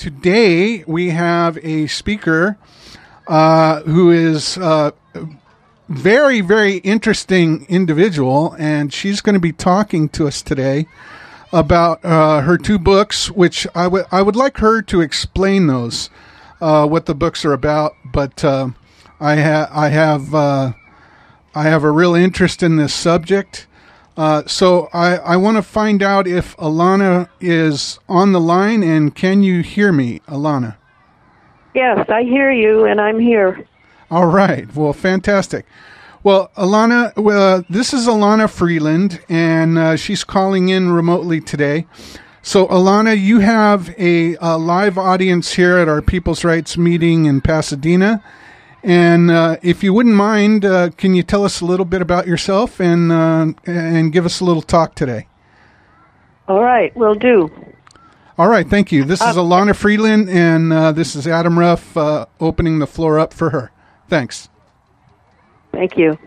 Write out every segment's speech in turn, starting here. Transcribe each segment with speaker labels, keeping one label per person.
Speaker 1: today we have a speaker who is a very, very interesting individual, and she's going to be talking to us today about her two books, which I would like her to explain those, what the books are about. But I have a real interest in this subject. So I want to find out if Alana is on the line, and can you hear me, Alana?
Speaker 2: Yes, I hear you, and I'm here.
Speaker 1: All right. Well, fantastic. Well, Alana, this is Alana Freeland, and she's calling in remotely today. So, Alana, you have a live audience here at our People's Rights meeting in Pasadena. And if you wouldn't mind, can you tell us a little bit about yourself and give us a little talk today?
Speaker 2: All right, will do.
Speaker 1: All right, thank you. This is Alana Freeland, and this is Adam Ruff opening the floor up for her. Thanks.
Speaker 2: Thank you.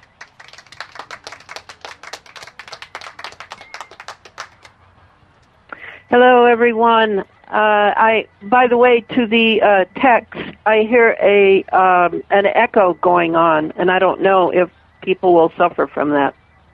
Speaker 2: Hello, everyone. By the way, to the text, I hear an echo going on, and I don't know if people will suffer from that.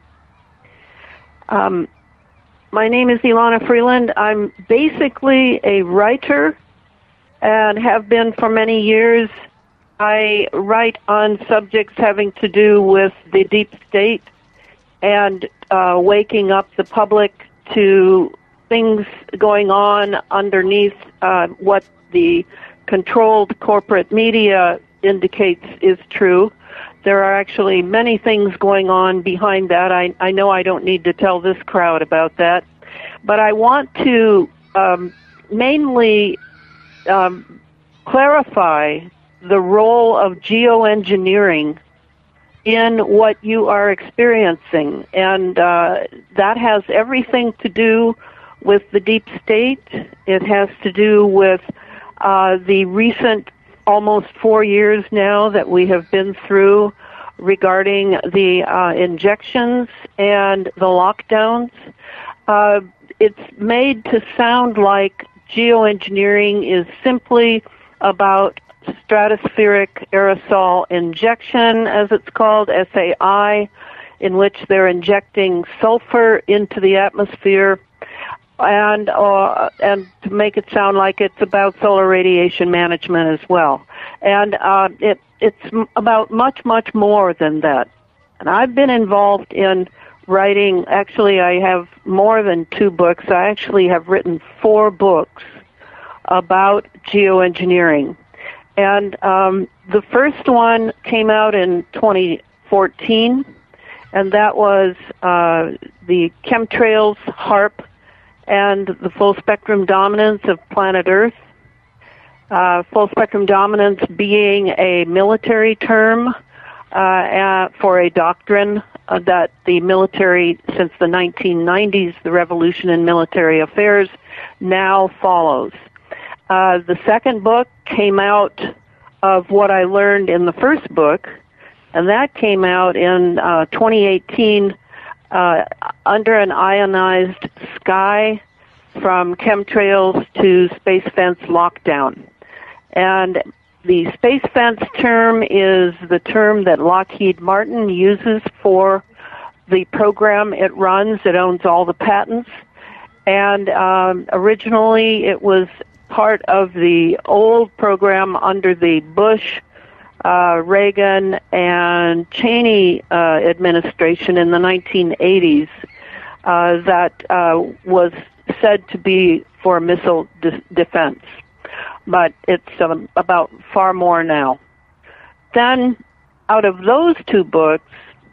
Speaker 2: My name is Ilana Freeland. I'm basically a writer and have been for many years. I write on subjects having to do with the deep state and waking up the public to things going on underneath what the controlled corporate media indicates is true. There are actually many things going on behind that. I know I don't need to tell this crowd about that. But I want to mainly clarify the role of geoengineering in what you are experiencing. And that has everything to do with the deep state. It has to do with the recent almost 4 years now that we have been through regarding the injections and the lockdowns. It's made to sound like geoengineering is simply about stratospheric aerosol injection, as it's called, SAI, in which they're injecting sulfur into the atmosphere, and to make it sound like it's about solar radiation management as well. And it's about much, much more than that. And I've been involved in writing. Actually, I have more than 2 books. I actually have written 4 books about geoengineering. And the first one came out in 2014, and that was the chemtrails, HAARP, and the full spectrum dominance of planet Earth. Full spectrum dominance being a military term for a doctrine that the military, since the 1990s, the revolution in military affairs, now follows. The second book came out of what I learned in the first book, and that came out in 2018 under an ionized sky, from chemtrails to space fence lockdown. And the space fence term is the term that Lockheed Martin uses for the program it runs. It owns all the patents. And originally it was part of the old program under the Bush, Reagan, and Cheney administration in the 1980s that was said to be for missile defense. But it's about far more now. Then, out of those 2 books,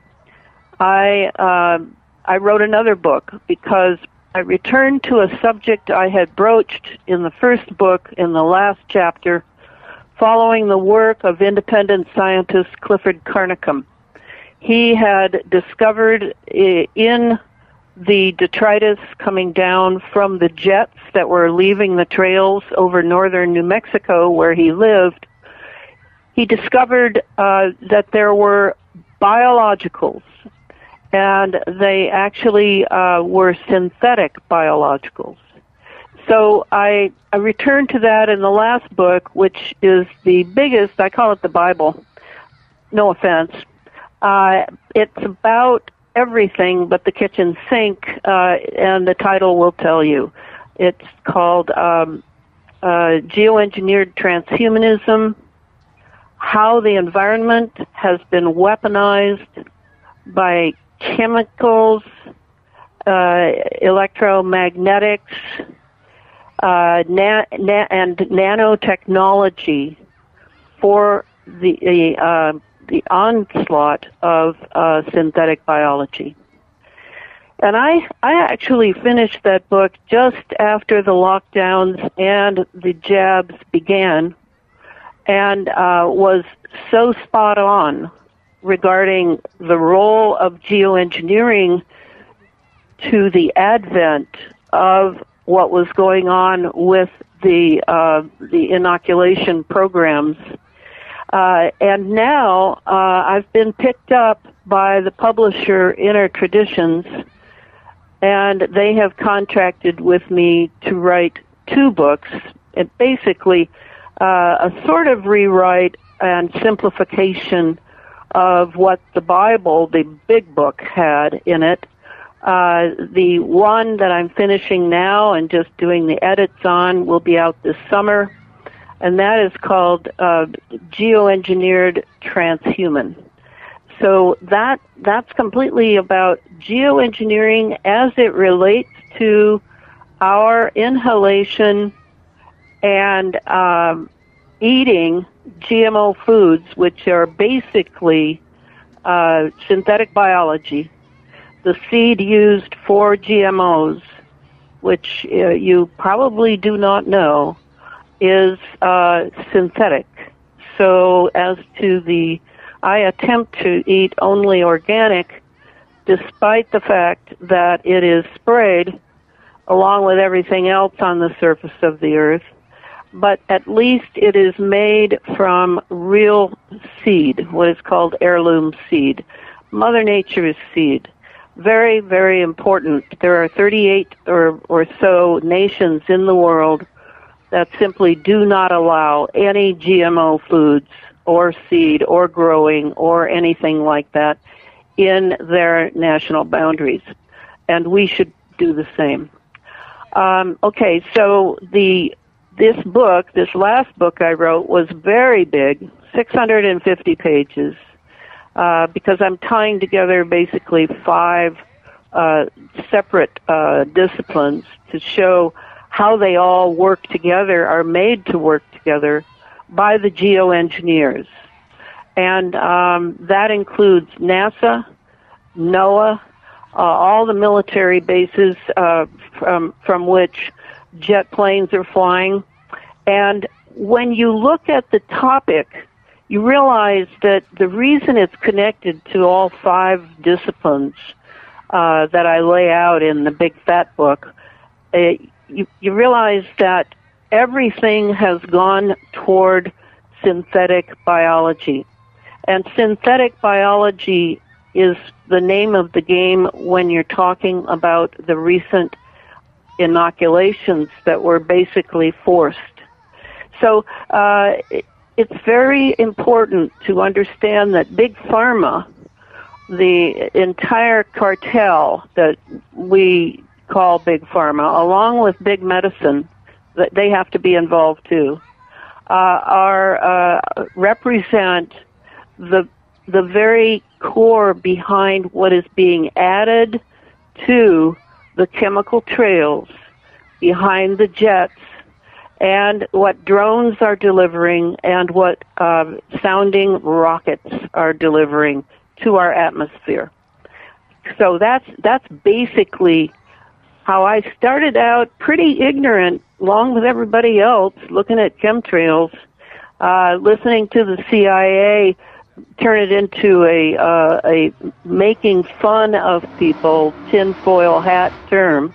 Speaker 2: I wrote another book because I returned to a subject I had broached in the first book in the last chapter, following the work of independent scientist Clifford Carnicom. He had discovered in the detritus coming down from the jets that were leaving the trails over northern New Mexico where he lived, he discovered that there were biologicals, and they actually were synthetic biologicals. So I returned to that in the last book, which is the biggest. I call it the Bible. No offense. It's about everything but the kitchen sink, and the title will tell you. It's called Geoengineered Transhumanism, How the Environment Has Been Weaponized by Chemicals, Electromagnetics, and nanotechnology for the onslaught of synthetic biology. And I actually finished that book just after the lockdowns and the jabs began, and was so spot on regarding the role of geoengineering to the advent of what was going on with the inoculation programs. And now I've been picked up by the publisher Inner Traditions, and they have contracted with me to write 2 books. It basically a sort of rewrite and simplification of what the Bible, the big book, had in it. The one that I'm finishing now and just doing the edits on will be out this summer, and that is called Geoengineered Transhuman. So that's completely about geoengineering as it relates to our inhalation and eating GMO foods, which are basically synthetic biology. The seed used for GMOs, which you probably do not know, is synthetic. So as to I attempt to eat only organic, despite the fact that it is sprayed along with everything else on the surface of the earth, but at least it is made from real seed, what is called heirloom seed. Mother Nature's seed. Very, very important. There are 38 or so nations in the world that simply do not allow any GMO foods or seed or growing or anything like that in their national boundaries. And we should do the same. Okay, so this last book I wrote was very big, 650 pages, because I'm tying together basically 5 separate disciplines to show how they all work together, are made to work together by the geoengineers. And that includes NASA, NOAA, all the military bases from which jet planes are flying. And when you look at the topic, you realize that the reason it's connected to all 5 disciplines that I lay out in the big fat book, you realize that everything has gone toward synthetic biology. And synthetic biology is the name of the game when you're talking about the recent inoculations that were basically forced. So it's very important to understand that Big Pharma, the entire cartel that we call Big Pharma, along with Big Medicine, that they have to be involved too, represent the very core behind what is being added to the chemical trails behind the jets and what drones are delivering and what sounding rockets are delivering to our atmosphere. So that's basically how I started out, pretty ignorant, along with everybody else, looking at chemtrails, listening to the CIA turn it into a making fun of people, tinfoil hat term,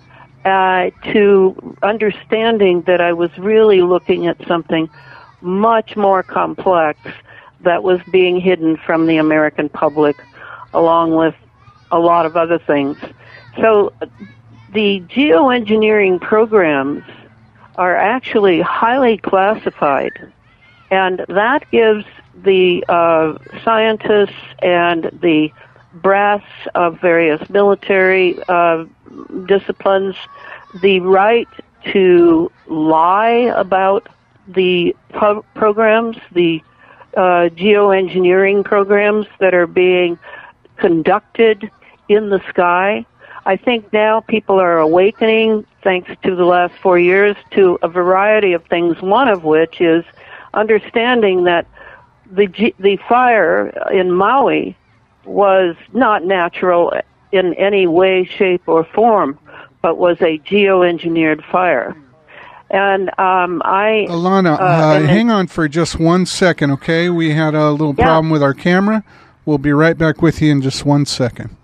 Speaker 2: to understanding that I was really looking at something much more complex that was being hidden from the American public, along with a lot of other things. So the geoengineering programs are actually highly classified, and that gives the scientists and the brass of various military disciplines the right to lie about the programs, the geoengineering programs that are being conducted in the sky. I think now people are awakening, thanks to the last 4 years, to a variety of things, one of which is understanding that the fire in Maui was not natural in any way, shape, or form, but was a geoengineered fire. And
Speaker 1: Ilana, hang on for just 1 second, okay? We had a little problem with our camera. We'll be right back with you in just 1 second.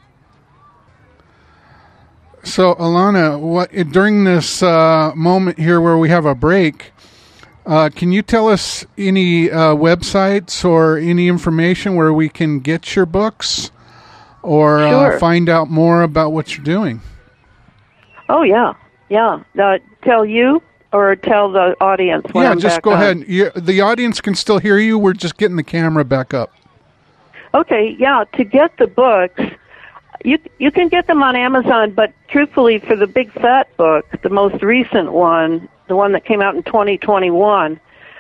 Speaker 1: So, Ilana, during this moment here where we have a break, can you tell us any websites or any information where we can get your books or
Speaker 2: Sure.
Speaker 1: Find out more about what you're doing?
Speaker 2: Oh, yeah. Tell you or tell the audience when I'm
Speaker 1: just
Speaker 2: back
Speaker 1: go
Speaker 2: on?
Speaker 1: ahead. The audience can still hear you. We're just getting the camera back up.
Speaker 2: Okay, yeah, to get the books, you can get them on Amazon, but truthfully, for the big fat book, the most recent one, the one that came out in 2021,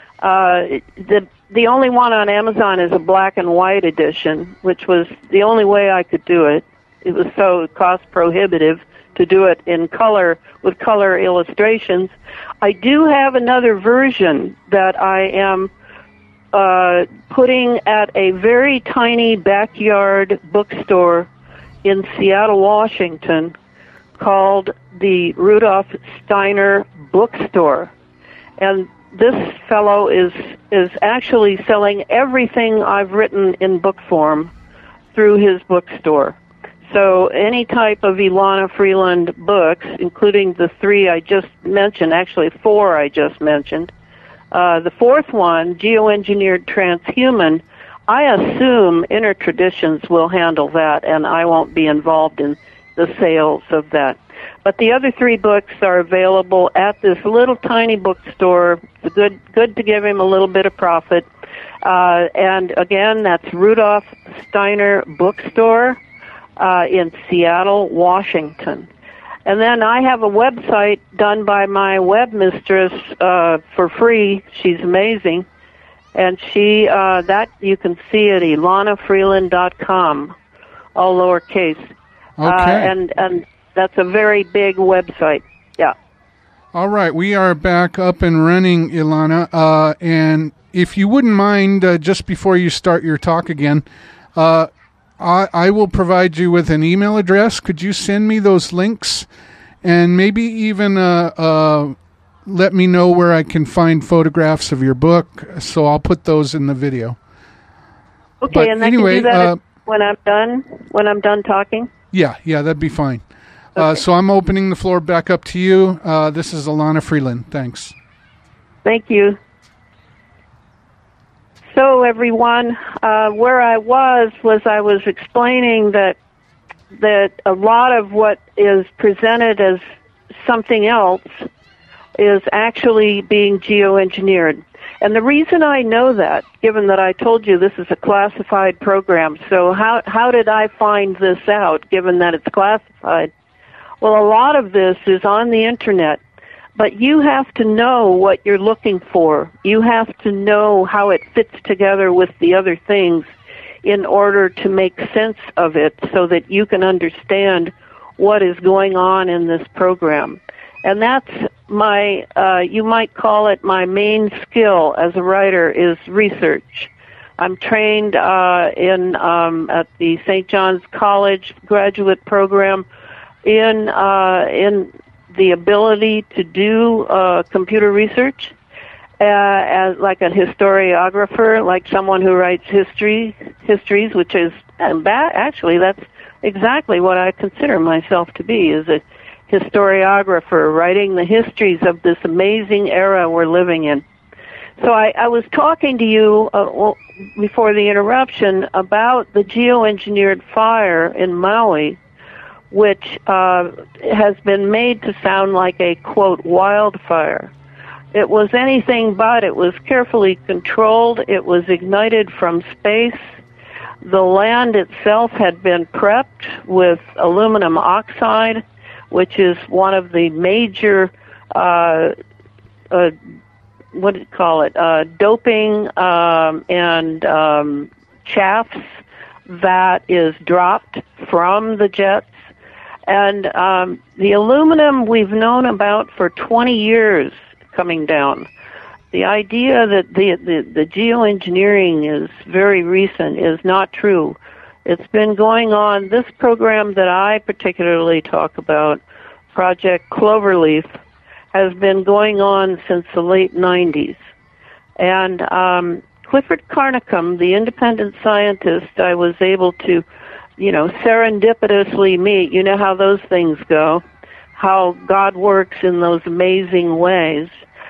Speaker 2: the only one on Amazon is a black and white edition, which was the only way I could do it. It was so cost prohibitive to do it in color with color illustrations. I do have another version that I am putting at a very tiny backyard bookstore in Seattle, Washington, called the Rudolf Steiner Bookstore. And this fellow is actually selling everything I've written in book form through his bookstore. So any type of Ilana Freeland books, including the 3 I just mentioned, actually 4 I just mentioned. The 4th one, Geoengineered Transhuman, I assume Inner Traditions will handle that, and I won't be involved in the sales of that. But the other 3 books are available at this little tiny bookstore. It's good to give him a little bit of profit. And again, that's Rudolf Steiner Bookstore in Seattle, Washington. And then I have a website done by my web mistress for free. She's amazing. And she that you can see at ilanafreeland.com, all lowercase.
Speaker 1: Okay.
Speaker 2: And that's a very big website. Yeah.
Speaker 1: All right. We are back up and running, Ilana. And if you wouldn't mind, just before you start your talk again, I will provide you with an email address. Could you send me those links and maybe even let me know where I can find photographs of your book? So I'll put those in the video.
Speaker 2: Okay,
Speaker 1: but
Speaker 2: and
Speaker 1: anyway,
Speaker 2: I can do that when I'm done talking?
Speaker 1: Yeah, that'd be fine.
Speaker 2: Okay.
Speaker 1: So I'm opening the floor back up to you. This is Ilana Freeland. Thanks.
Speaker 2: Thank you. So, everyone, where I was I was explaining that a lot of what is presented as something else is actually being geoengineered. And the reason I know that, given that I told you this is a classified program, so how did I find this out, given that it's classified? Well, a lot of this is on the Internet. But you have to know what you're looking for. You have to know how it fits together with the other things in order to make sense of it so that you can understand what is going on in this program. And that's my, you might call it my main skill as a writer, is research. I'm trained at the St. John's College graduate program in the ability to do computer research as like a historiographer, like someone who writes histories, which is actually that's exactly what I consider myself to be, is a historiographer writing the histories of this amazing era we're living in. So I was talking to you before the interruption about the geoengineered fire in Maui, which has been made to sound like a, quote, wildfire. It was anything but. It was carefully controlled. It was ignited from space. The land itself had been prepped with aluminum oxide, which is one of the major, what do you call it, doping and chaffs that is dropped from the jets. And the aluminum we've known about for 20 years coming down. The idea that the geoengineering is very recent is not true. It's been going on. This program that I particularly talk about, Project Cloverleaf, has been going on since the late 90s. And Clifford Carnicom, the independent scientist, I was able to, serendipitously meet. You know how those things go, how God works in those amazing ways.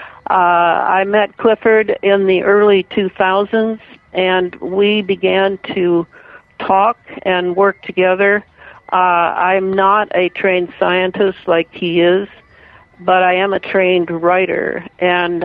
Speaker 2: I met Clifford in the early 2000s, and we began to talk and work together. I'm not a trained scientist like he is, but I am a trained writer, and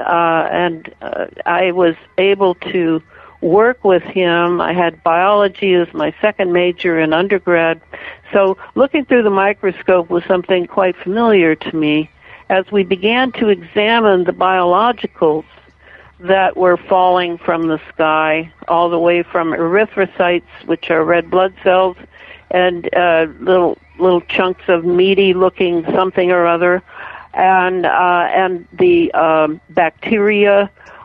Speaker 2: I was able to work with him. I had biology as my second major in undergrad, so looking through the microscope was something quite familiar to me as we began to examine the biologicals that were falling from the sky, all the way from erythrocytes, which are red blood cells, and little chunks of meaty-looking something or other, and the bacteria.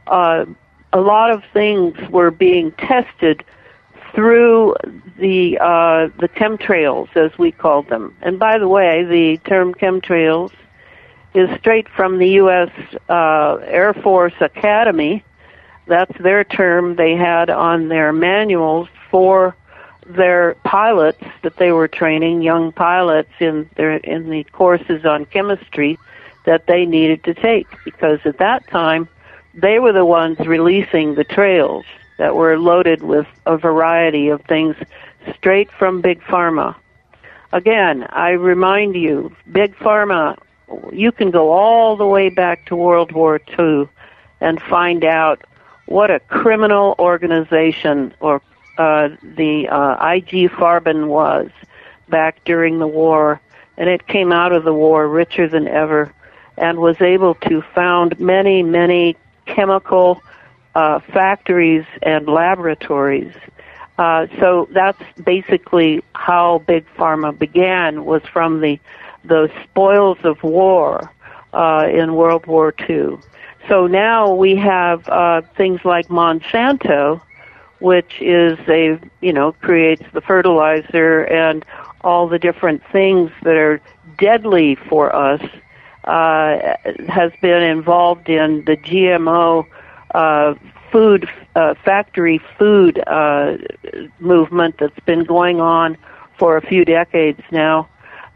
Speaker 2: A lot of things were being tested through the chemtrails, as we called them. And by the way, the term chemtrails is straight from the U.S. Air Force Academy. That's their term they had on their manuals for their pilots that they were training, young pilots in the courses on chemistry that they needed to take, because at that time they were the ones releasing the trails that were loaded with a variety of things straight from Big Pharma. Again, I remind you, Big Pharma, you can go all the way back to World War II and find out what a criminal organization or the IG Farben was back during the war, and it came out of the war richer than ever and was able to found many, many chemical factories and laboratories. So that's basically how Big Pharma began, was from the spoils of war in World War II. So now we have things like Monsanto, which is creates the fertilizer and all the different things that are deadly for us, has been involved in the GMO food factory food movement that's been going on for a few decades now.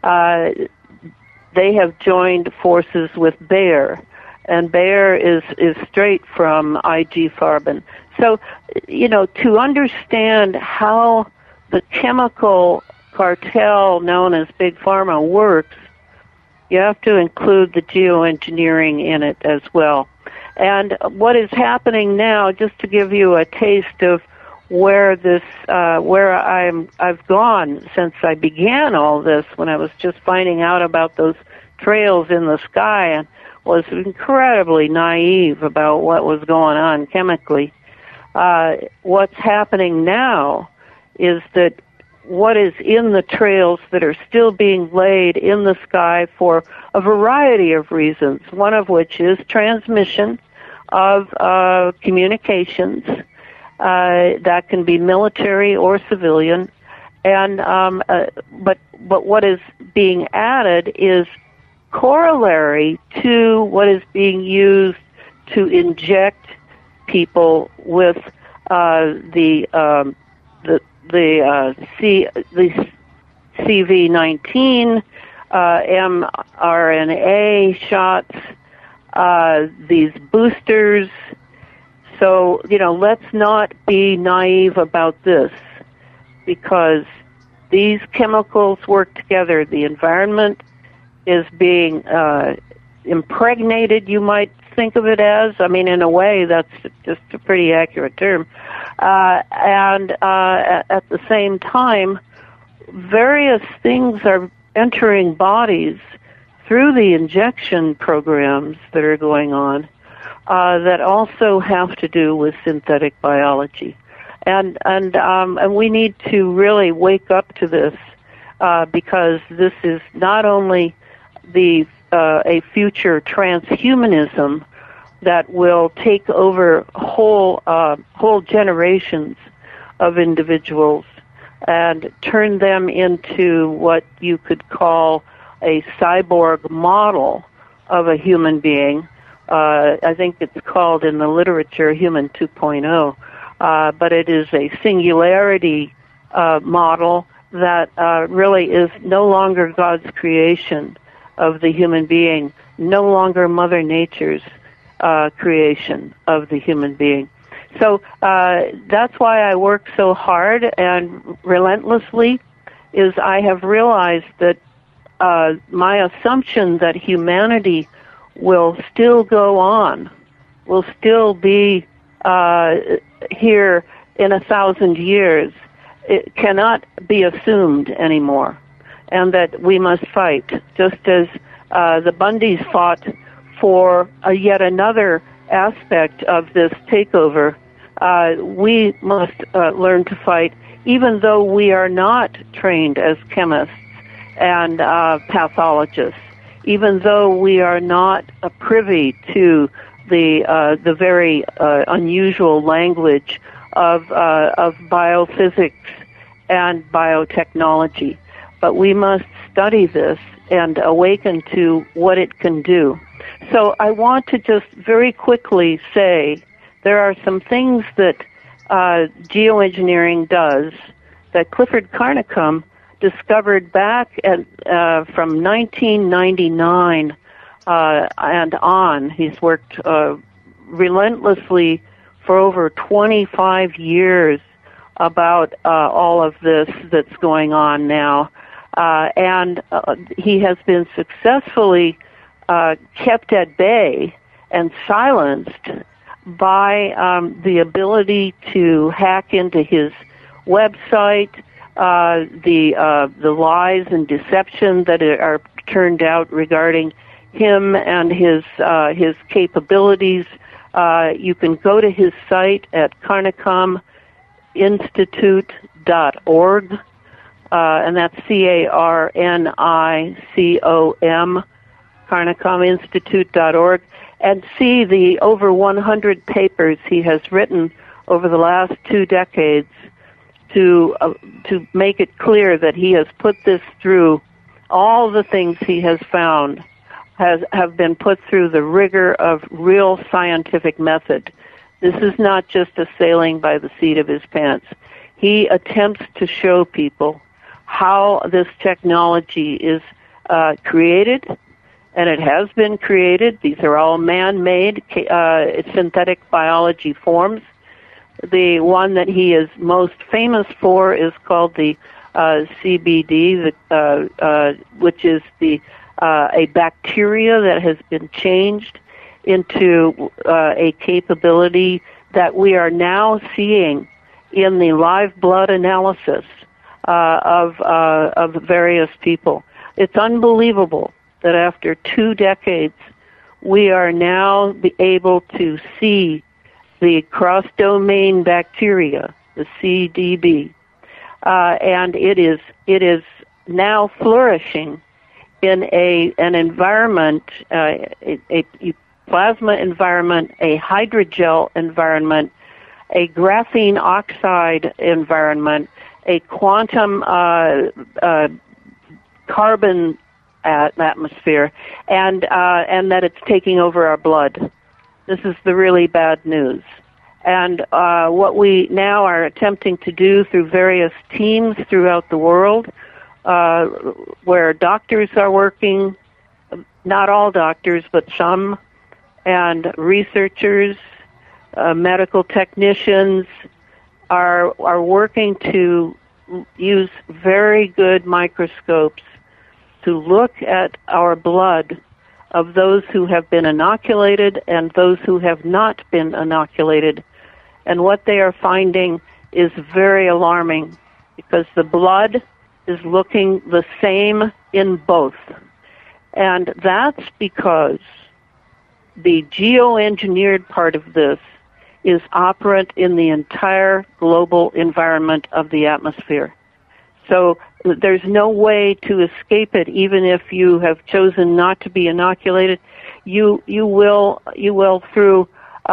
Speaker 2: They have joined forces with Bayer, and Bayer is straight from IG Farben. So, to understand how the chemical cartel known as Big Pharma works, you have to include the geoengineering in it as well. And what is happening now, just to give you a taste of where I've gone since I began all this, when I was just finding out about those trails in the sky and was incredibly naive about what was going on chemically. What's happening now is that what is in the trails that are still being laid in the sky for a variety of reasons, one of which is transmission of communications. That can be military or civilian, and but what is being added is corollary to what is being used to inject people with the CV-19 mRNA shots, these boosters. So, let's not be naive about this, because these chemicals work together. The environment is being impregnated, you might think of it as. I mean, in a way, that's just a pretty accurate term. And at the same time, various things are entering bodies through the injection programs that are going on that also have to do with synthetic biology. And we need to really wake up to this because this is not only a future transhumanism that will take over whole generations of individuals and turn them into what you could call a cyborg model of a human being. I think it's called in the literature Human 2.0, but it is a singularity model that really is no longer God's creation of the human being, no longer Mother Nature's creation of the human being. So that's why I work so hard and relentlessly, is I have realized that my assumption that humanity will still go on, will still be here in 1,000 years, it cannot be assumed anymore, and that we must fight, just as the Bundys fought for yet another aspect of this takeover. We must learn to fight, even though we are not trained as chemists and pathologists, even though we are not privy to the very unusual language of biophysics and biotechnology. But we must study this and awaken to what it can do. So I want to just very quickly say there are some things that geoengineering does that Clifford Carnicom discovered back from 1999 and on. He's worked relentlessly for over 25 years about all of this that's going on now. And he has been successfully kept at bay and silenced by the ability to hack into his website, the lies and deception that are turned out regarding him and his capabilities. You can go to his site at carnicominstitute.org, and that's CARNICOM, carnicominstitute.org, and see the over 100 papers he has written over the last 2 decades to make it clear that he has put this through. All the things he has found have been put through the rigor of real scientific method. This is not just a sailing by the seat of his pants. He attempts to show people how this technology is created, and it has been created. These are all man-made synthetic biology forms. The one that he is most famous for is called the CBD, which is a bacteria that has been changed into a capability that we are now seeing in the live blood analysis of various people. It's unbelievable that after 2 decades, we are now able to see the cross-domain bacteria, the CDB, and it is now flourishing in an environment, a plasma environment, a hydrogel environment, a graphene oxide environment, a quantum carbon atmosphere, and that it's taking over our blood. This is the really bad news. And what we now are attempting to do through various teams throughout the world, where doctors are working, not all doctors, but some, and researchers, medical technicians are working to use very good microscopes to look at our blood of those who have been inoculated and those who have not been inoculated. And what they are finding is very alarming, because the blood is looking the same in both. And that's because the geoengineered part of this is operant in the entire global environment of the atmosphere. So there's no way to escape it, even if you have chosen not to be inoculated. You will through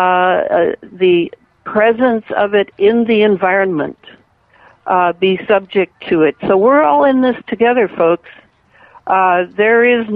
Speaker 2: the presence of it in the environment be subject to it. So we're all in this together, folks. There is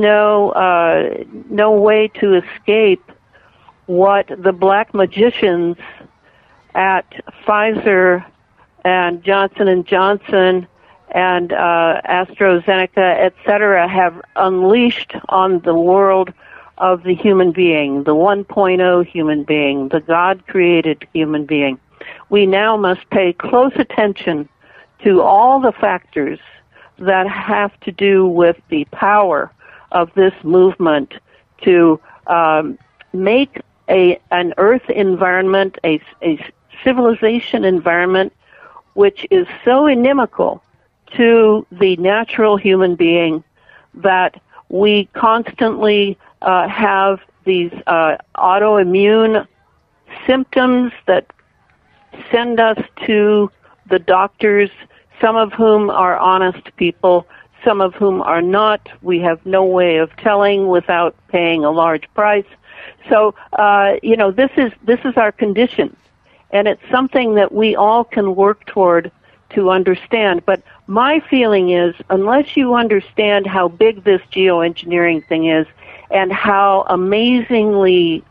Speaker 2: no way to escape what the black magicians at Pfizer and Johnson & Johnson and AstraZeneca, etc., have unleashed on the world of the human being, the 1.0 human being, the God-created human being. We now must pay close attention to all the factors that have to do with the power of this movement to make an Earth environment, a civilization environment, which is so inimical to the natural human being that we constantly have these autoimmune symptoms that send us to the doctors, some of whom are honest people, some of whom are not. We have no way of telling without paying a large price. So, this is our condition, and it's something that we all can work toward to understand. But my feeling is, unless you understand how big this geoengineering thing is and how amazingly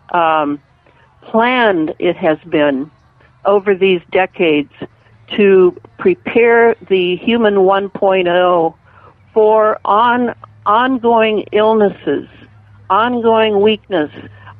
Speaker 2: planned it has been over these decades to prepare the human 1.0 for ongoing illnesses, ongoing weakness,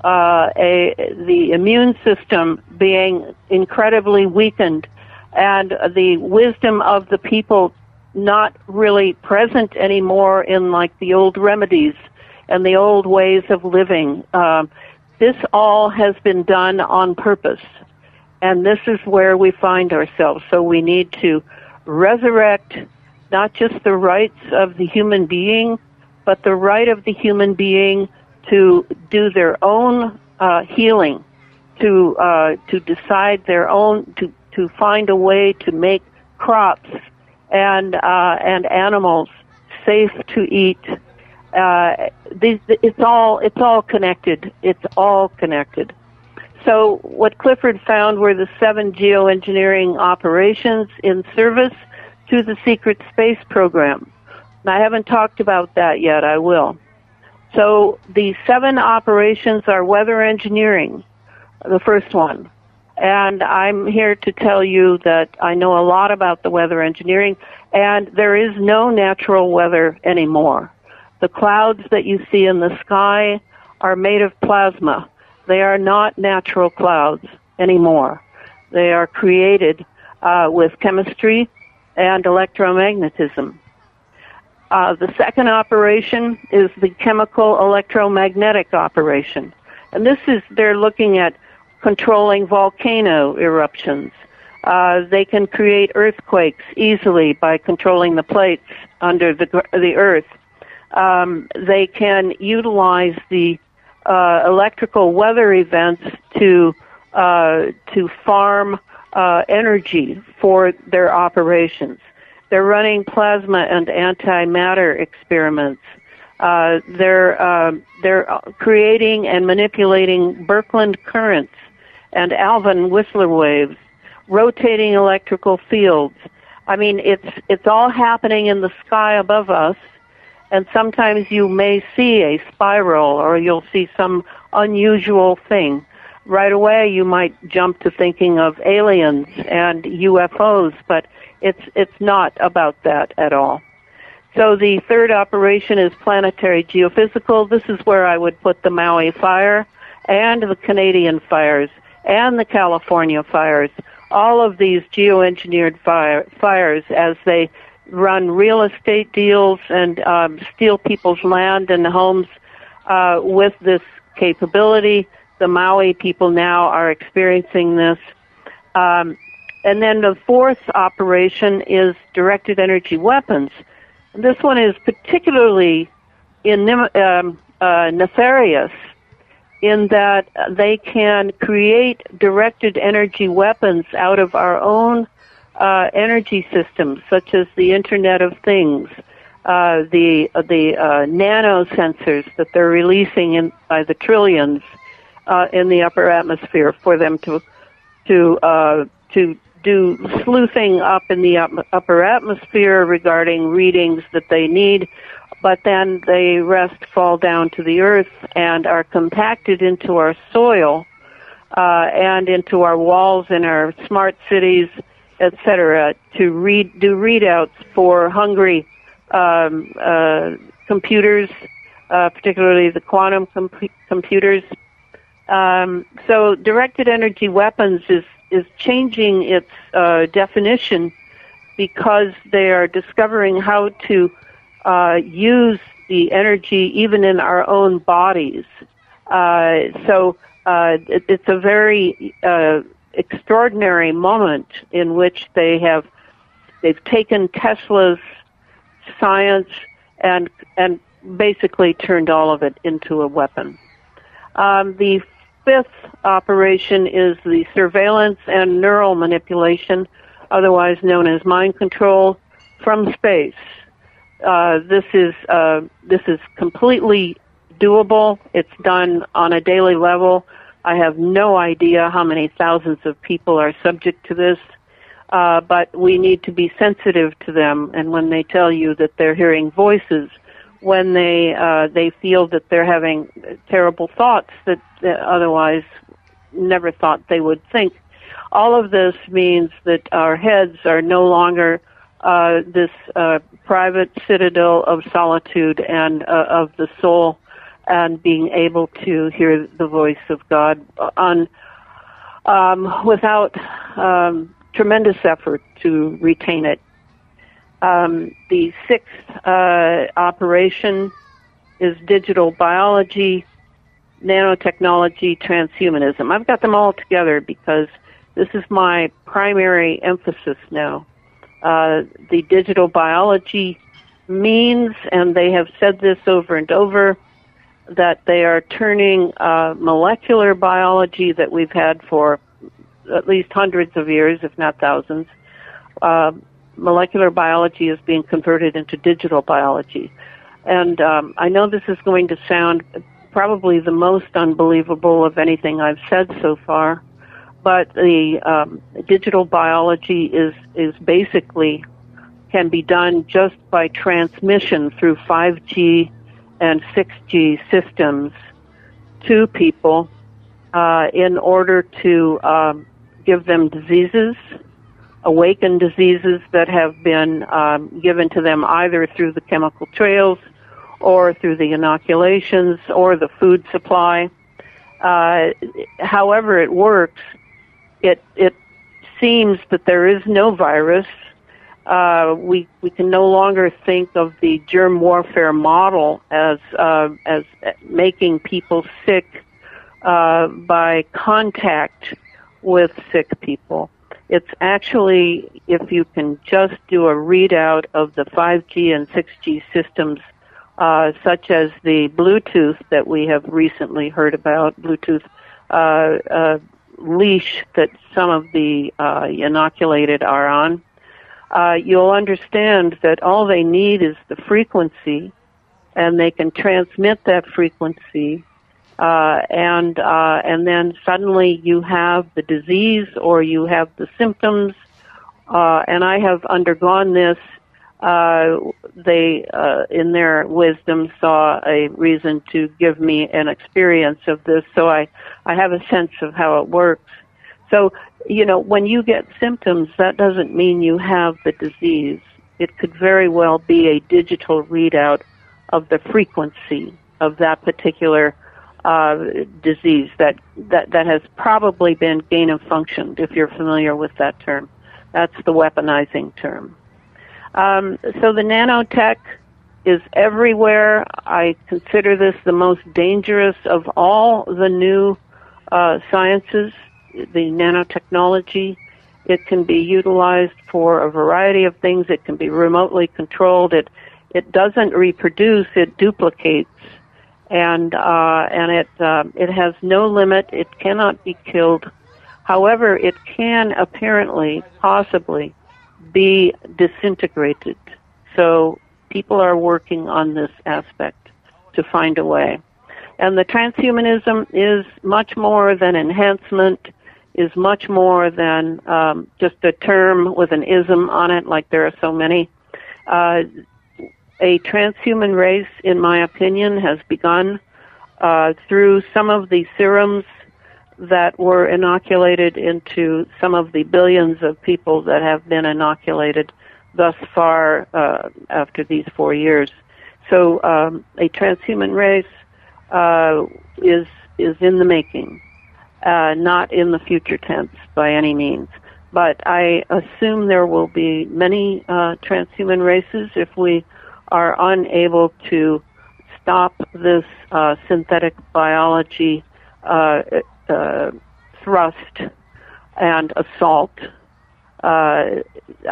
Speaker 2: the immune system being incredibly weakened, and the wisdom of the people not really present anymore in like the old remedies and the old ways of living. This all has been done on purpose, and this is where we find ourselves. So we need to resurrect not just the rights of the human being, but the right of the human being to do their own healing, to decide their own, to find a way to make crops and animals safe to eat. It's all connected. It's all connected. So what Clifford found were the 7 geoengineering operations in service to the secret space program. And I haven't talked about that yet. I will. So the 7 operations are weather engineering, the first one. And I'm here to tell you that I know a lot about the weather engineering, and there is no natural weather anymore. The clouds that you see in the sky are made of plasma. They are not natural clouds anymore. They are created with chemistry and electromagnetism. The second operation is the chemical electromagnetic operation. And they're looking at controlling volcano eruptions. They can create earthquakes easily by controlling the plates under the earth. They can utilize the electrical weather events to farm energy for their operations. They're running plasma and antimatter experiments. They're creating and manipulating Birkeland currents and Alvin Whistler waves, rotating electrical fields. I mean, it's all happening in the sky above us, and sometimes you may see a spiral or you'll see some unusual thing. Right away, you might jump to thinking of aliens and UFOs, but it's not about that at all. So the third operation is planetary geophysical. This is where I would put the Maui fire and the Canadian fires and the California fires, all of these geoengineered fires as they run real estate deals and steal people's land and homes with this capability. The Maui people now are experiencing this. And then the fourth operation is directed energy weapons. And this one is particularly nefarious in that they can create directed energy weapons out of our own energy systems, such as the Internet of Things, the nano sensors that they're releasing by the trillions in the upper atmosphere for them to do sleuthing up in the upper atmosphere regarding readings that they need, but then they fall down to the earth and are compacted into our soil and into our walls in our smart cities, etc., to do readouts for hungry computers, particularly the quantum computers. So directed energy weapons is changing its definition because they are discovering how to use the energy even in our own bodies. So it's a very extraordinary moment in which they've taken Tesla's science and basically turned all of it into a weapon. The fifth operation is the surveillance and neural manipulation, otherwise known as mind control, from space. This is completely doable. It's done on a daily level. I have no idea how many thousands of people are subject to this, but we need to be sensitive to them. And when they tell you that they're hearing voices, when they feel that they're having terrible thoughts that otherwise never thought they would think, all of this means that our heads are no longer this private citadel of solitude and of the soul, and being able to hear the voice of God without tremendous effort to retain it. The sixth operation is digital biology, nanotechnology, transhumanism. I've got them all together because this is my primary emphasis now. The digital biology means, and they have said this over and over, that they are turning molecular biology that we've had for at least hundreds of years, if not thousands. Molecular biology is being converted into digital biology. And I know this is going to sound probably the most unbelievable of anything I've said so far, but the digital biology is basically can be done just by transmission through 5G and 6G systems to people in order to give them diseases, awaken diseases that have been given to them either through the chemical trails or through the inoculations or the food supply. However it works, it seems that there is no virus. We can no longer think of the germ warfare model as making people sick by contact with sick people. It's actually, if you can just do a readout of the 5G and 6G systems, such as the Bluetooth that we have recently heard about, Bluetooth leash that some of the inoculated are on, you'll understand that all they need is the frequency, and they can transmit that frequency, and then suddenly you have the disease or you have the symptoms. And I have undergone this. They, in their wisdom, saw a reason to give me an experience of this, so I have a sense of how it works. So, when you get symptoms, that doesn't mean you have the disease. It could very well be a digital readout of the frequency of that particular disease that has probably been gain of function, if you're familiar with that term. That's the weaponizing term. So the nanotech is everywhere. I consider this the most dangerous of all the new sciences, the nanotechnology. It can be utilized for a variety of things. It can be remotely controlled. It doesn't reproduce. It duplicates, and it has no limit. It cannot be killed. However, it can apparently, possibly, be disintegrated. So people are working on this aspect to find a way. And the transhumanism is much more than enhancement, is much more than just a term with an ism on it, like there are so many. A transhuman race, in my opinion, has begun through some of the serums that were inoculated into some of the billions of people that have been inoculated thus far after these 4 years. So a transhuman race is in the making, not in the future tense by any means. But I assume there will be many transhuman races if we are unable to stop this synthetic biology thrust and assault. I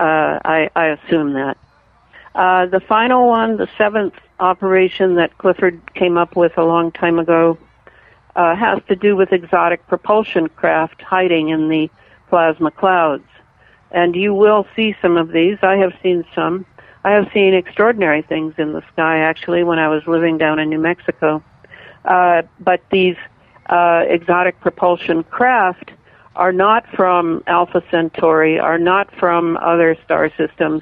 Speaker 2: assume that. The final one, the seventh operation that Clifford came up with a long time ago, has to do with exotic propulsion craft hiding in the plasma clouds. And you will see some of these. I have seen some. I have seen extraordinary things in the sky, actually, when I was living down in New Mexico. But these exotic propulsion craft are not from Alpha Centauri, are not from other star systems.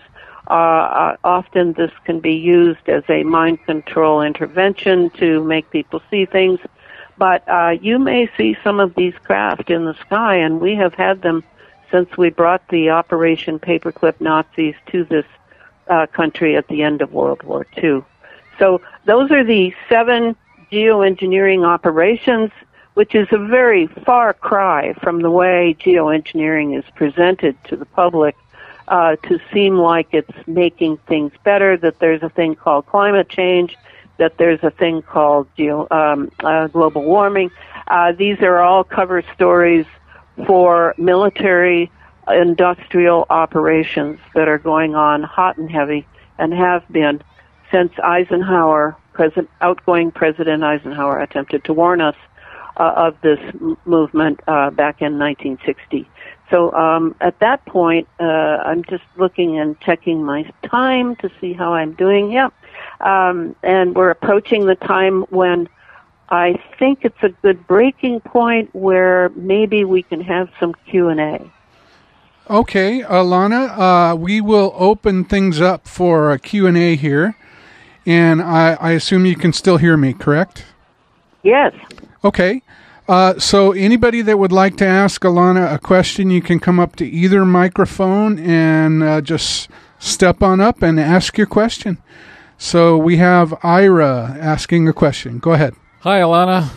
Speaker 2: Often this can be used as a mind control intervention to make people see things. But you may see some of these craft in the sky, and we have had them since we brought the Operation Paperclip Nazis to this country at the end of World War II. So those are the 7 geoengineering operations, which is a very far cry from the way geoengineering is presented to the public, to seem like it's making things better, that there's a thing called climate change, that there's a thing called global warming. These are all cover stories for military industrial operations that are going on hot and heavy and have been since Eisenhower, outgoing President Eisenhower, attempted to warn us of this movement back in 1960. So at that point, I'm just looking and checking my time to see how I'm doing. Yeah. And we're approaching the time when I think it's a good breaking point where maybe we can have some Q&A.
Speaker 1: Okay, Alana, we will open things up for a Q&A here. And I assume you can still hear me, correct?
Speaker 2: Yes.
Speaker 1: Okay. So anybody that would like to ask Alana a question, you can come up to either microphone and just step on up and ask your question. So we have Ira asking a question. Go ahead.
Speaker 3: Hi, Alana.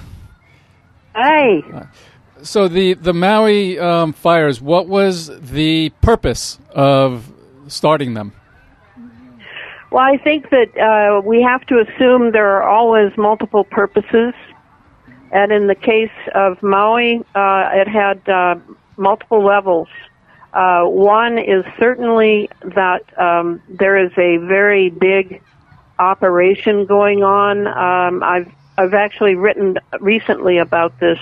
Speaker 2: Hi.
Speaker 3: So the Maui fires, what was the purpose of starting them?
Speaker 2: Well, I think that we have to assume there are always multiple purposes. And in the case of Maui, it had multiple levels. One is certainly that there is a very big operation going on. I've actually written recently about this,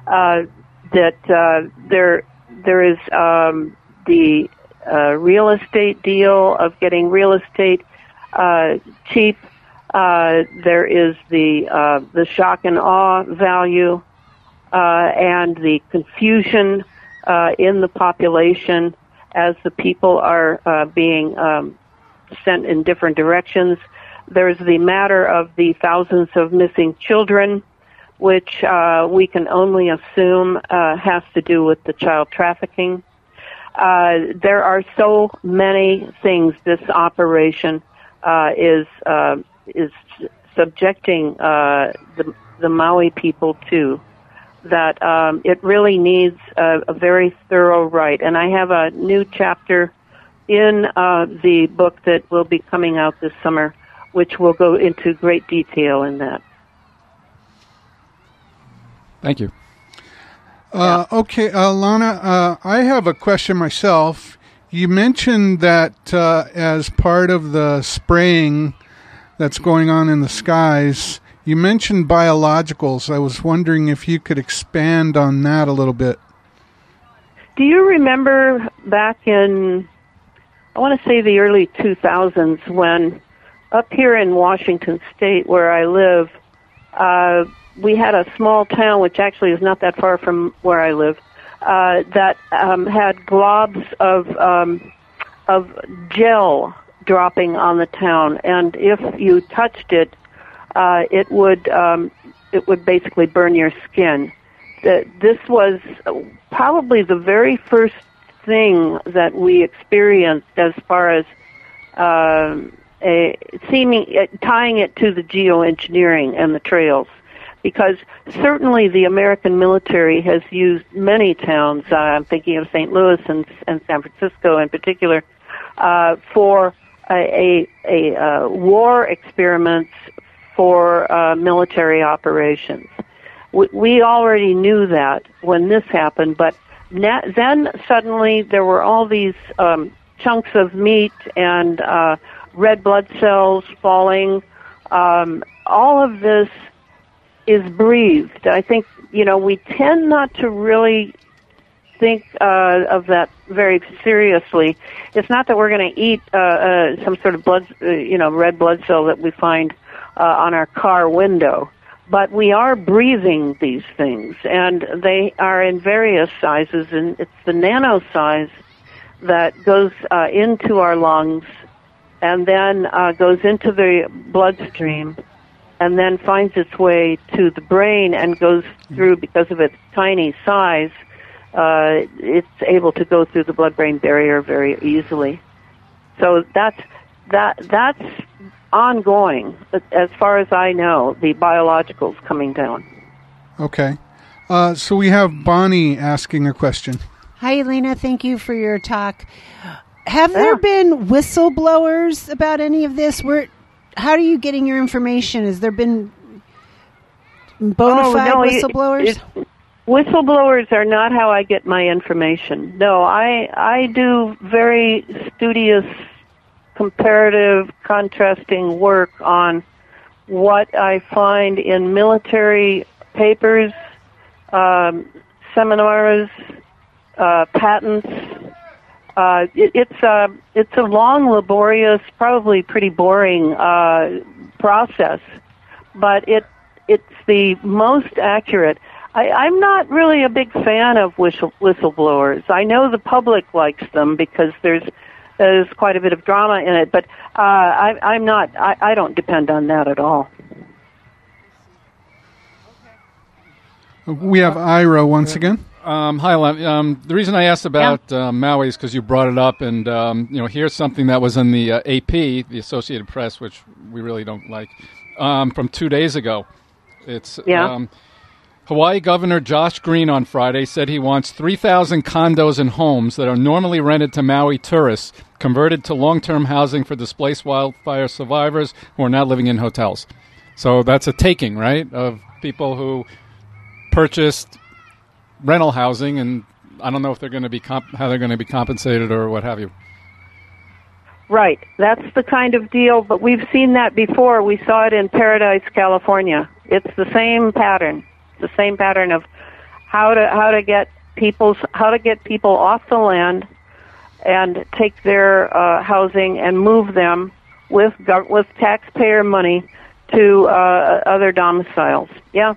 Speaker 2: that there is the real estate deal of getting real estate cheap. There is the shock and awe value, and the confusion in the population as the people are being sent in different directions. There's the matter of the thousands of missing children, which we can only assume has to do with the child trafficking. There are so many things this operation is subjecting the Maui people to, that it really needs a very thorough write. And I have a new chapter in the book that will be coming out this summer, which will go into great detail in that.
Speaker 3: Thank you.
Speaker 1: Okay, Lana, I have a question myself. You mentioned that as part of the spraying that's going on in the skies, you mentioned biologicals. I was wondering if you could expand on that a little bit.
Speaker 2: Do you remember back in, I want to say the early 2000s, when up here in Washington State where I live, we had a small town, which actually is not that far from where I live, that had globs of gel dropping on the town, and if you touched it, it would basically burn your skin. This was probably the very first thing that we experienced as far as tying it to the geoengineering and the trails. Because certainly the American military has used many towns, I'm thinking of St. Louis and San Francisco in particular, for a war experiments for military operations. We already knew that when this happened, but then suddenly there were all these chunks of meat and red blood cells falling. All of this is breathed. I think, we tend not to really think of that very seriously. It's not that we're going to eat some sort of blood, red blood cell that we find on our car window, but we are breathing these things, and they are in various sizes, and it's the nano size that goes into our lungs and then goes into the bloodstream, and then finds its way to the brain and goes through, because of its tiny size, it's able to go through the blood-brain barrier very easily. So that's ongoing, as far as I know, the biologicals coming down.
Speaker 1: Okay. So we have Bonnie asking a question.
Speaker 4: Hi, Elena. Thank you for your talk. Have there been whistleblowers about any of this? How are you getting your information? Has there been bona fide whistleblowers?
Speaker 2: Whistleblowers are not how I get my information. No, I do very studious, comparative, contrasting work on what I find in military papers, seminars, patents. It's a long, laborious, probably pretty boring process, but it's the most accurate. I'm not really a big fan of whistleblowers. I know the public likes them because there's quite a bit of drama in it, but I'm not. I don't depend on that at all.
Speaker 1: We have Ira once again.
Speaker 3: Hi, Lon. The reason I asked about Maui is because you brought it up, and here's something that was in the AP, the Associated Press, which we really don't like, from 2 days ago. It's Hawaii Governor Josh Green on Friday said he wants 3,000 condos and homes that are normally rented to Maui tourists converted to long-term housing for displaced wildfire survivors who are now living in hotels. So that's a taking, right, of people who purchased rental housing, and I don't know if they're going to be how they're going to be compensated or what have you.
Speaker 2: Right, that's the kind of deal. But we've seen that before. We saw it in Paradise, California. It's the same pattern. The same pattern of how to get people off the land and take their housing and move them with taxpayer money to other domiciles. Yeah.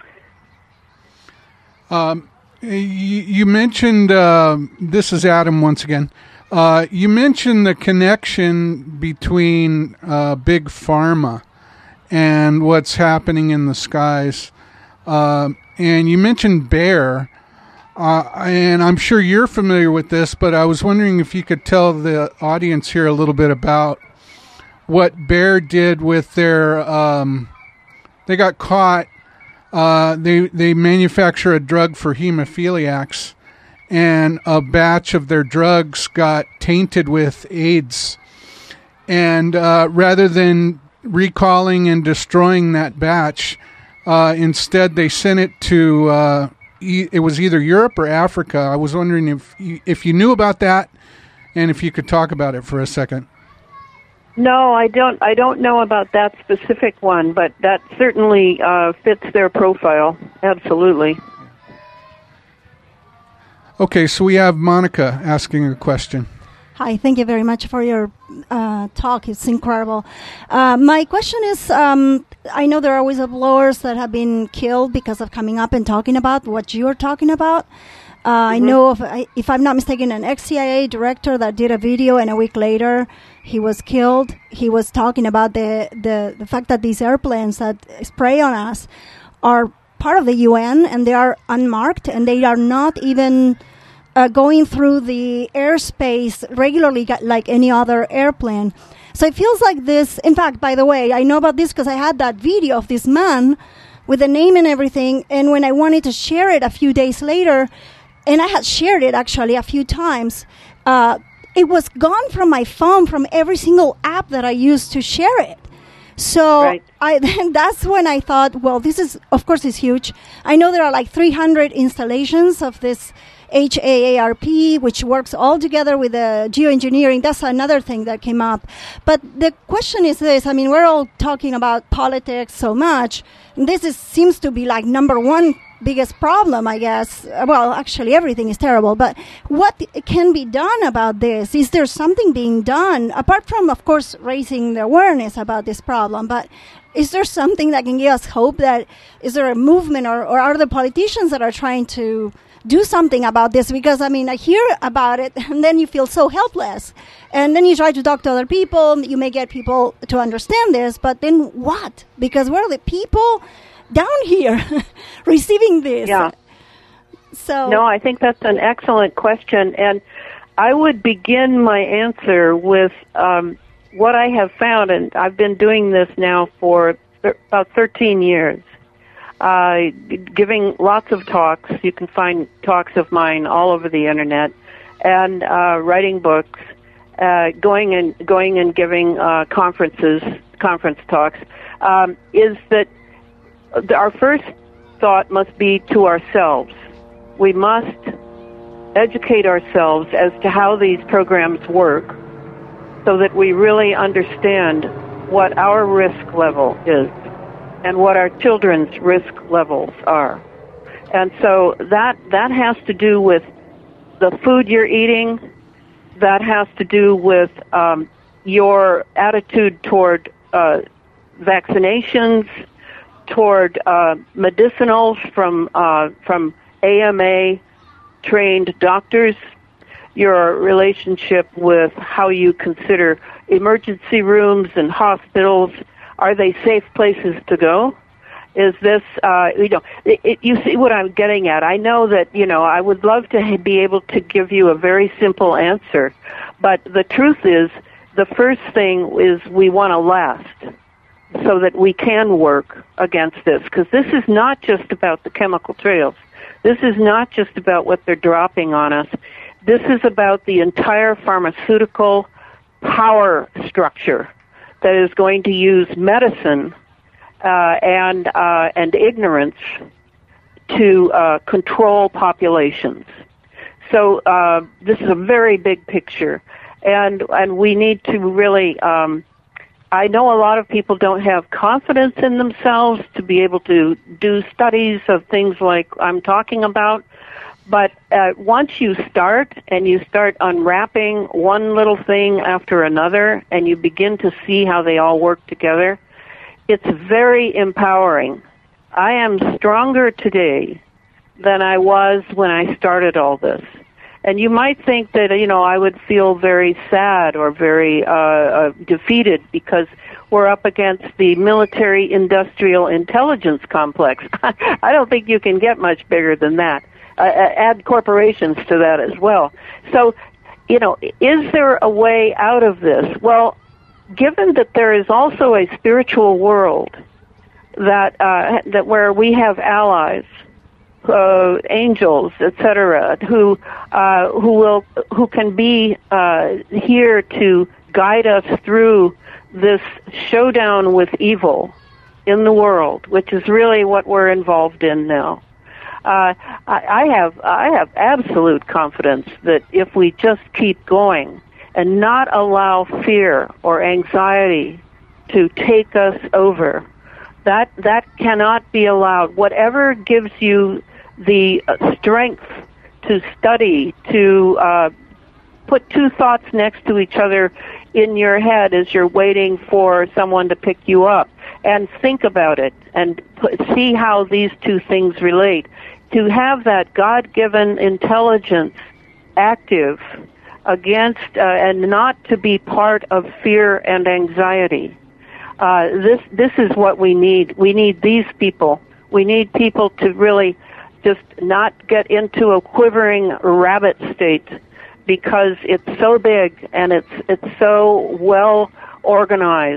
Speaker 1: You mentioned, this is Adam once again, you mentioned the connection between Big Pharma and what's happening in the skies. And you mentioned bear, and I'm sure you're familiar with this, but I was wondering if you could tell the audience here a little bit about what Bayer did with their. They got caught. They manufacture a drug for hemophiliacs, and a batch of their drugs got tainted with AIDS. And rather than recalling and destroying that batch, instead they sent it to. It was either Europe or Africa. I was wondering if you knew about that, and if you could talk about it for a second.
Speaker 2: No, I don't. I don't know about that specific one, but that certainly fits their profile. Absolutely.
Speaker 1: Okay, so we have Monica asking a question.
Speaker 5: Hi, thank you very much for your talk. It's incredible. My question is, I know there are whistleblowers that have been killed because of coming up and talking about what you're talking about. I know of, if I'm not mistaken, an ex-CIA director that did a video, and a week later he was killed. He was talking about the fact that these airplanes that spray on us are part of the UN, and they are unmarked, and they are not even going through the airspace regularly like any other airplane. So it feels like this. In fact, by the way, I know about this because I had that video of this man with the name and everything, and when I wanted to share it a few days later, and I had shared it actually a few times, it was gone from my phone, from every single app that I used to share it. So that's when I thought, well, this is, of course, it's huge. I know there are like 300 installations of this HAARP, which works all together with the geoengineering. That's another thing that came up. But the question is this. I mean, we're all talking about politics so much. This seems to be like number one biggest problem, I guess. Well, actually, everything is terrible. But what can be done about this? Is there something being done, apart from, of course, raising the awareness about this problem? But is there something that can give us hope? That is there a movement, or are there politicians that are trying to do something about this? Because, I mean, I hear about it, and then you feel so helpless. And then you try to talk to other people. You may get people to understand this, but then what? Because we're the people down here receiving this.
Speaker 2: Yeah.
Speaker 5: So
Speaker 2: no, I think that's an excellent question, and I would begin my answer with what I have found, and I've been doing this now for about 13 years, giving lots of talks. You can find talks of mine all over the internet, and writing books, going and giving conference talks. Is that our first thought must be to ourselves. We must educate ourselves as to how these programs work so that we really understand what our risk level is and what our children's risk levels are. And so that has to do with the food you're eating. That has to do with your attitude toward vaccinations, toward medicinals from AMA-trained doctors, your relationship with how you consider emergency rooms and hospitals. Are they safe places to go? Is this, you see what I'm getting at. I know that, I would love to be able to give you a very simple answer, but the truth is, the first thing is we want to last, so that we can work against this. Because this is not just about the chemical trails. This is not just about what they're dropping on us. This is about the entire pharmaceutical power structure that is going to use medicine and ignorance to control populations. So this is a very big picture. And we need to really... I know a lot of people don't have confidence in themselves to be able to do studies of things like I'm talking about, but once you start and you start unwrapping one little thing after another and you begin to see how they all work together, it's very empowering. I am stronger today than I was when I started all this. And you might think that, I would feel very sad or very defeated because we're up against the military-industrial intelligence complex. I don't think you can get much bigger than that. Add corporations to that as well. So, is there a way out of this? Well, given that there is also a spiritual world that where we have allies, angels, etc., who can be here to guide us through this showdown with evil in the world, which is really what we're involved in now. I have absolute confidence that if we just keep going and not allow fear or anxiety to take us over, that cannot be allowed. Whatever gives you the strength to study, to put two thoughts next to each other in your head as you're waiting for someone to pick you up, and think about it and see how these two things relate. To have that God-given intelligence active against and not to be part of fear and anxiety. This is what we need. We need these people. We need people to really just not get into a quivering rabbit state, because it's so big and it's so well organized.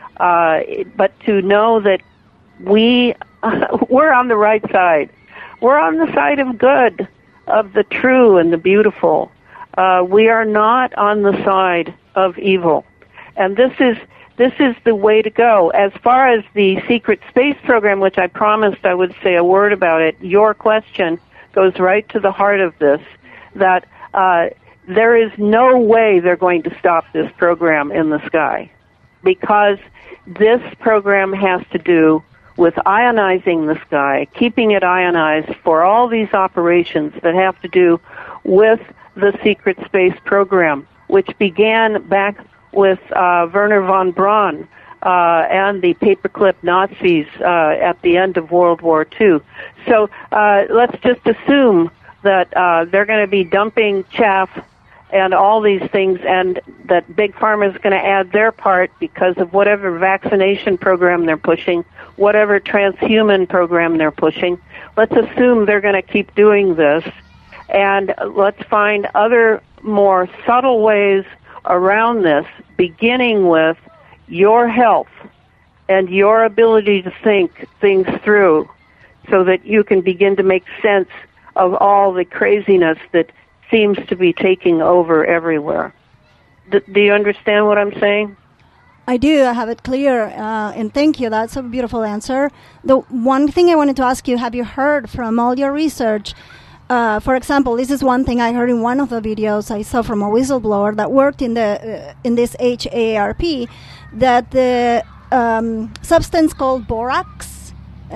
Speaker 2: But to know that we're on the right side. We're on the side of good, of the true and the beautiful. We are not on the side of evil. And this is the way to go. As far as the secret space program, which I promised I would say a word about it, your question goes right to the heart of this, that there is no way they're going to stop this program in the sky, because this program has to do with ionizing the sky, keeping it ionized for all these operations that have to do with the secret space program, which began back with Wernher von Braun and the paperclip Nazis at the end of World War II. So let's just assume that they're going to be dumping chaff and all these things, and that Big Pharma is going to add their part because of whatever vaccination program they're pushing, whatever transhuman program they're pushing. Let's assume they're going to keep doing this, and let's find other more subtle ways around this, beginning with your health and your ability to think things through so that you can begin to make sense of all the craziness that seems to be taking over everywhere. Do you understand what I'm saying?
Speaker 5: I do. I have it clear, and thank you. That's a beautiful answer. The one thing I wanted to ask you, have you heard from all your research? For example, this is one thing I heard in one of the videos I saw from a whistleblower that worked in this HAARP, that the substance called borax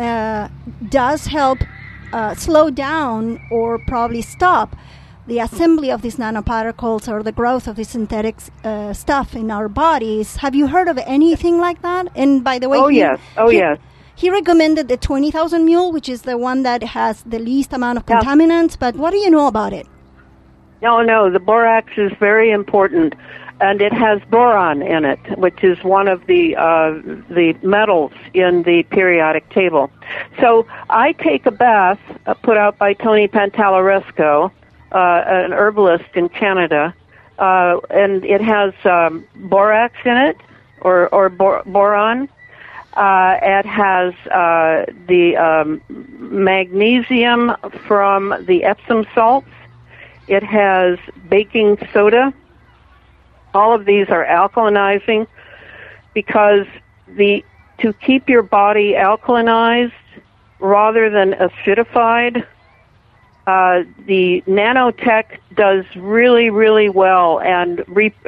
Speaker 5: does help slow down or probably stop the assembly of these nanoparticles or the growth of the synthetic stuff in our bodies. Have you heard of anything like that? And by the way,
Speaker 2: yes.
Speaker 5: He recommended the 20,000 mule, which is the one that has the least amount of contaminants. But what do you know about it?
Speaker 2: No, the borax is very important, and it has boron in it, which is one of the metals in the periodic table. So I take a bath put out by Tony Pantalaresco, an herbalist in Canada, and it has borax in it, or boron. It has the magnesium from the Epsom salts. It has baking soda. All of these are alkalinizing, because to keep your body alkalinized rather than acidified, the nanotech does really, really well and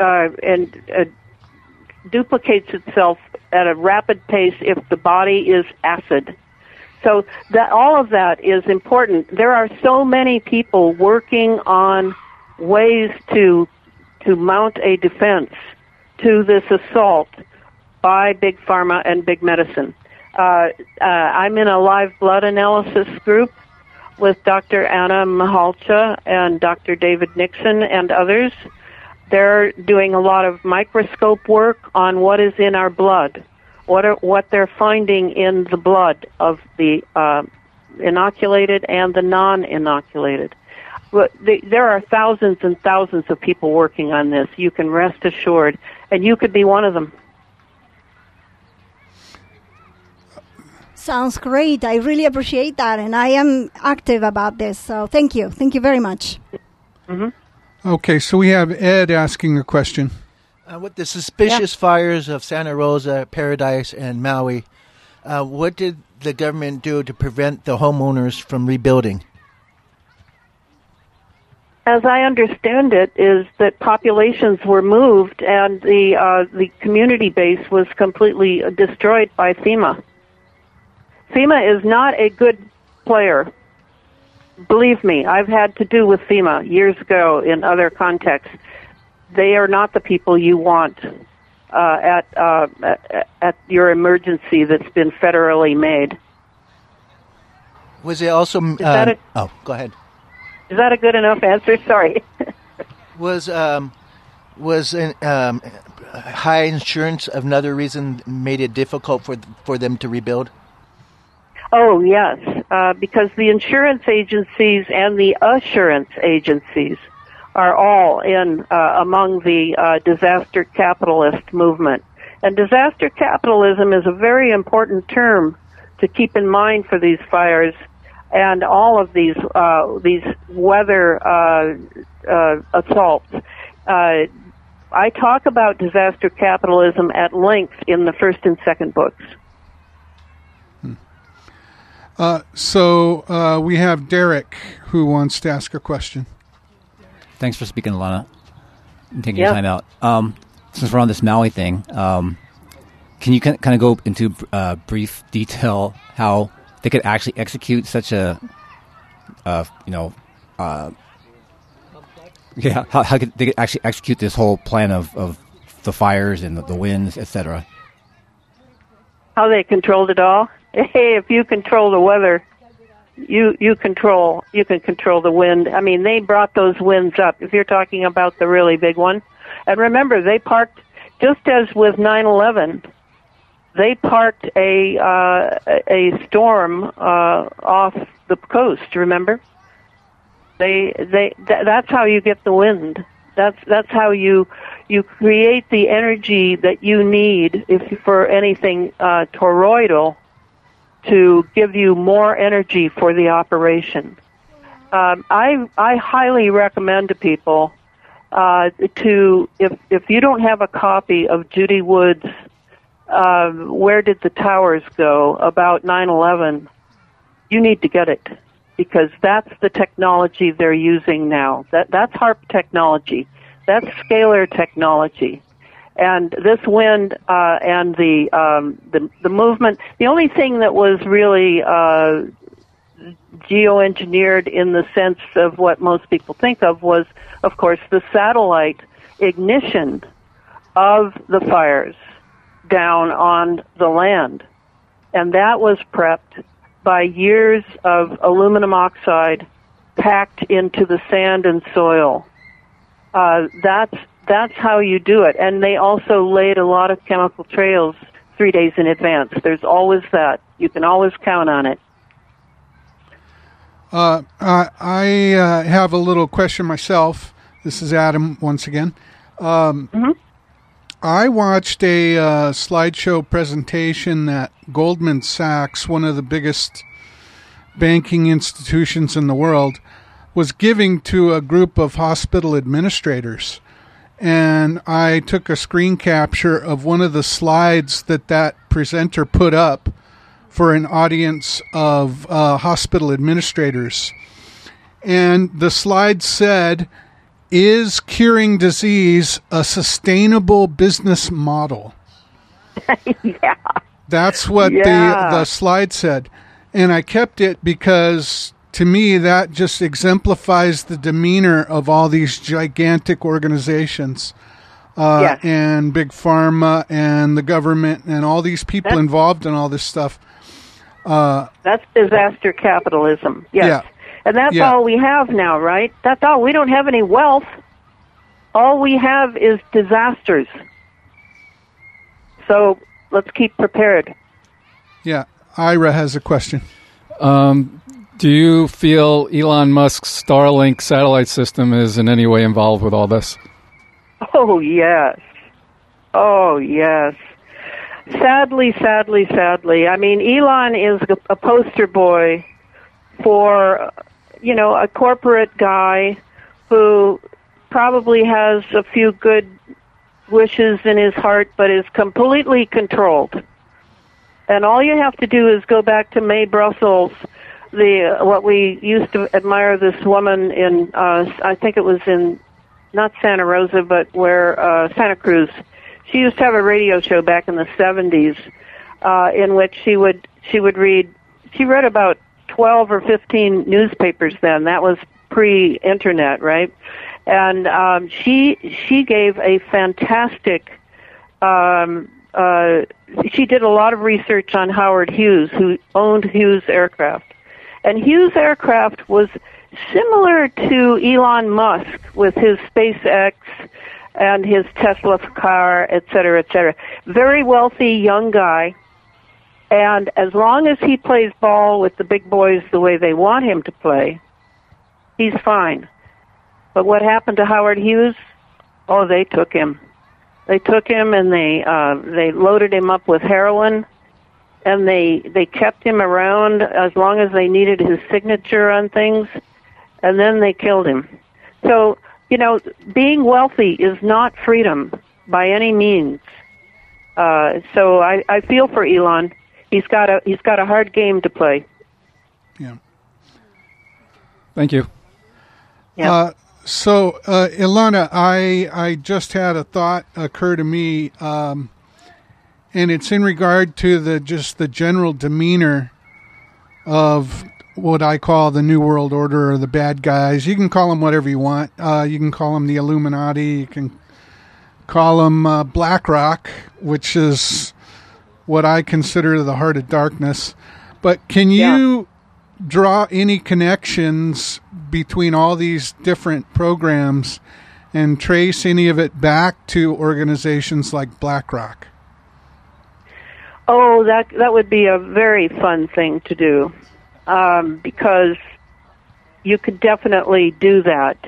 Speaker 2: duplicates itself at a rapid pace if the body is acid. So that all of that is important. There are so many people working on ways to mount a defense to this assault by Big Pharma and Big Medicine. I'm in a live blood analysis group with Dr. Anna Mahalcha and Dr. David Nixon and others. They're doing a lot of microscope work on what is in our blood, what they're finding in the blood of the inoculated and the non-inoculated. There are thousands and thousands of people working on this. You can rest assured, and you could be one of them.
Speaker 5: Sounds great. I really appreciate that, and I am active about this. So thank you. Thank you very much.
Speaker 1: Okay, so we have Ed asking a question.
Speaker 6: With the suspicious fires of Santa Rosa, Paradise, and Maui, what did the government do to prevent the homeowners from rebuilding?
Speaker 2: As I understand it, is that populations were moved and the community base was completely destroyed by FEMA. FEMA is not a good player. Believe me, I've had to do with FEMA years ago in other contexts. They are not the people you want at your emergency that's been federally made.
Speaker 6: Was it also?
Speaker 2: Go
Speaker 6: ahead.
Speaker 2: Is that a good enough answer? Sorry.
Speaker 6: Was high insurance another reason made it difficult for them to rebuild?
Speaker 2: Oh, yes, because the insurance agencies and the assurance agencies are all in among the disaster capitalist movement. And disaster capitalism is a very important term to keep in mind for these fires and all of these weather assaults. I talk about disaster capitalism at length in the first and second books.
Speaker 1: So we have Derek who wants to ask a question.
Speaker 7: Thanks for speaking, Alana, and taking your time out. Since we're on this Maui thing, can you kind of go into brief detail how they could actually execute such a, how could they could actually execute this whole plan of the fires and the winds, etc.?
Speaker 2: How they controlled it all? Hey, if you control the weather, you can control the wind. I mean, they brought those winds up. If you're talking about the really big one, and remember, they parked just as with 9/11. They parked a storm off the coast. Remember, that's how you get the wind. That's how you create the energy that you need for anything toroidal to give you more energy for the operation. I highly recommend to people if you don't have a copy of Judy Wood's Where Did the Towers Go about 9/11, you need to get it, because that's the technology they're using now. That's HAARP technology. That's scalar technology. And this wind and the movement, the only thing that was really geoengineered in the sense of what most people think of was, of course, the satellite ignition of the fires down on the land. And that was prepped by years of aluminum oxide packed into the sand and soil. That's how you do it. And they also laid a lot of chemical trails 3 days in advance. There's always that. You can always count on it.
Speaker 1: I have a little question myself. This is Adam once again. I watched a slideshow presentation that Goldman Sachs, one of the biggest banking institutions in the world, was giving to a group of hospital administrators. And I took a screen capture of one of the slides that presenter put up for an audience of hospital administrators. And the slide said, "Is curing disease a sustainable business model?"
Speaker 2: Yeah.
Speaker 1: That's what the slide said. And I kept it because, to me, that just exemplifies the demeanor of all these gigantic organizations and big pharma and the government and all these people involved in all this stuff.
Speaker 2: That's disaster capitalism. Yes.
Speaker 1: Yeah.
Speaker 2: And that's all we have now, right? That's all. We don't have any wealth. All we have is disasters. So let's keep prepared.
Speaker 1: Yeah. Ira has a question.
Speaker 3: Do you feel Elon Musk's Starlink satellite system is in any way involved with all this?
Speaker 2: Oh, yes. Oh, yes. Sadly. I mean, Elon is a poster boy for, a corporate guy who probably has a few good wishes in his heart, but is completely controlled. And all you have to do is go back to Mae Brussels, what we used to admire this woman in, I think it was in, not Santa Rosa, but Santa Cruz. She used to have a radio show back in the 70s, in which she read about 12 or 15 newspapers then. That was pre-internet, right? And she gave a fantastic, she did a lot of research on Howard Hughes, who owned Hughes Aircraft. And Hughes Aircraft was similar to Elon Musk with his SpaceX and his Tesla car, et cetera, et cetera. Very wealthy young guy. And as long as he plays ball with the big boys the way they want him to play, he's fine. But what happened to Howard Hughes? Oh, they took him. They took him and they loaded him up with heroin, and they kept him around as long as they needed his signature on things, and then they killed him. So, being wealthy is not freedom by any means. So I feel for Elon. He's got a hard game to play.
Speaker 1: Yeah.
Speaker 3: Thank you.
Speaker 2: Yeah.
Speaker 1: So, Ilana, I just had a thought occur to me, and it's in regard to the general demeanor of what I call the New World Order, or the bad guys. You can call them whatever you want. You can call them the Illuminati. You can call them BlackRock, which is what I consider the heart of darkness. But can you draw any connections between all these different programs and trace any of it back to organizations like BlackRock?
Speaker 2: Oh, that would be a very fun thing to do, because you could definitely do that.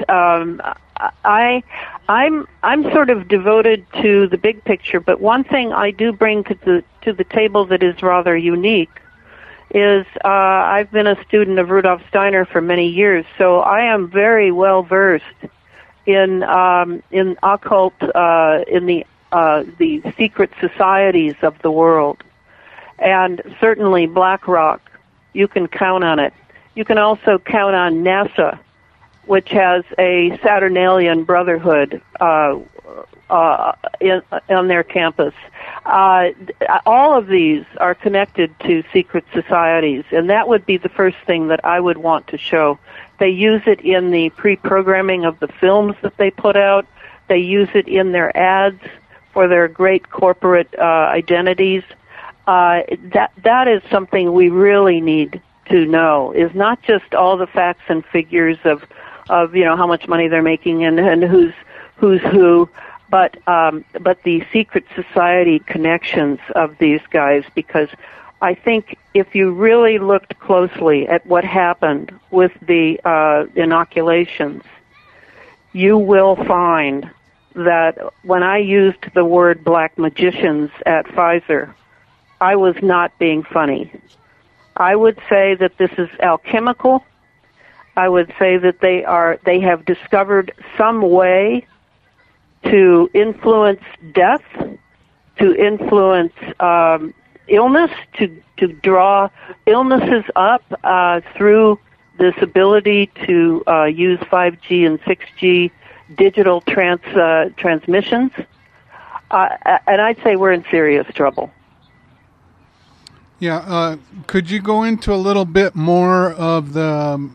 Speaker 2: I'm sort of devoted to the big picture, but one thing I do bring to the table that is rather unique is I've been a student of Rudolf Steiner for many years, so I am very well versed in occult, in the secret societies of the world, and certainly BlackRock. You can count on it. You can also count on NASA, which has a Saturnalian Brotherhood on their campus. All of these are connected to secret societies, and that would be the first thing that I would want to show. They use it in the pre-programming of the films that they put out. They use it in their ads for their great corporate identities. That is something we really need to know, is not just all the facts and figures of how much money they're making and who's who, but the secret society connections of these guys, because I think if you really looked closely at what happened with the inoculations, you will find that when I used the word black magicians at Pfizer, I was not being funny. I would say that this is alchemical. I would say that they have discovered some way to influence death, to influence illness, to draw illnesses up through this ability to use 5G and 6G digital transmissions. And I'd say we're in serious trouble.
Speaker 1: Yeah, could you go into a little bit more of the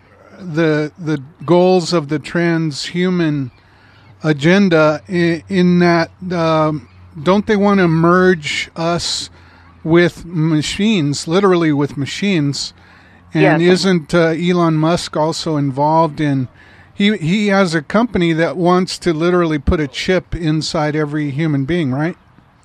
Speaker 1: goals of the transhuman agenda in that don't they want to merge us with machines, literally with machines? And
Speaker 2: yes.
Speaker 1: Isn't Elon Musk also involved in? He has a company that wants to literally put a chip inside every human being, right?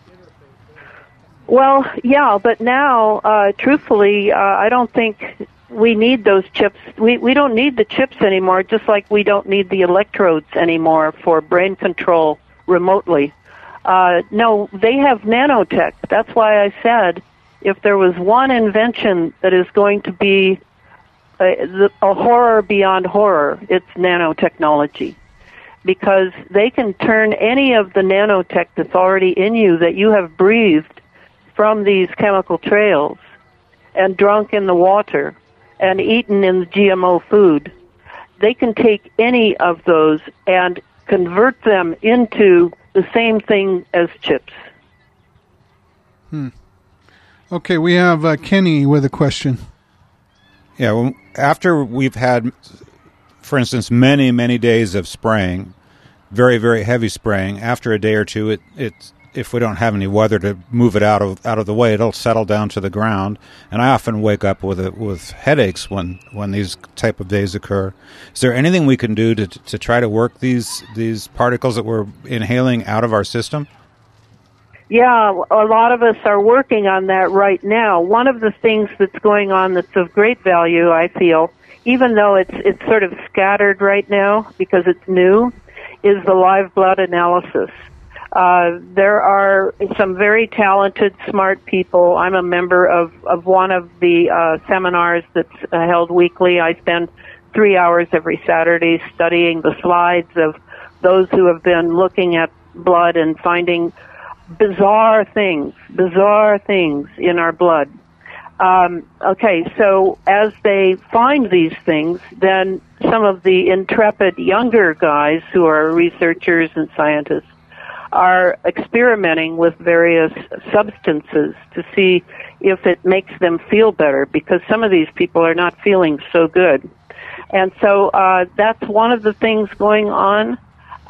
Speaker 2: Well, yeah, but now, truthfully, I don't think we need those chips. We don't need the chips anymore, just like we don't need the electrodes anymore for brain control remotely. No, they have nanotech. That's why I said if there was one invention that is going to be a horror beyond horror, it's nanotechnology. Because they can turn any of the nanotech that's already in you that you have breathed from these chemical trails and drunk in the water and eaten in the GMO food. They can take any of those and convert them into the same thing as chips.
Speaker 1: Okay, we have Kenny with a question.
Speaker 8: Yeah, well, after we've had, for instance, many, many days of spraying, very, very heavy spraying, after a day or two, it's if we don't have any weather to move it out of the way, it'll settle down to the ground. And I often wake up with headaches when these type of days occur. Is there anything we can do to try to work these particles that we're inhaling out of our system?
Speaker 2: Yeah, a lot of us are working on that right now. One of the things that's going on that's of great value, I feel, even though it's sort of scattered right now because it's new, is the live blood analysis. There are some very talented, smart people. I'm a member of one of the seminars that's held weekly. I spend 3 hours every Saturday studying the slides of those who have been looking at blood and finding bizarre things in our blood. Okay, so as they find these things, then some of the intrepid younger guys who are researchers and scientists are experimenting with various substances to see if it makes them feel better, because some of these people are not feeling so good. And so that's one of the things going on.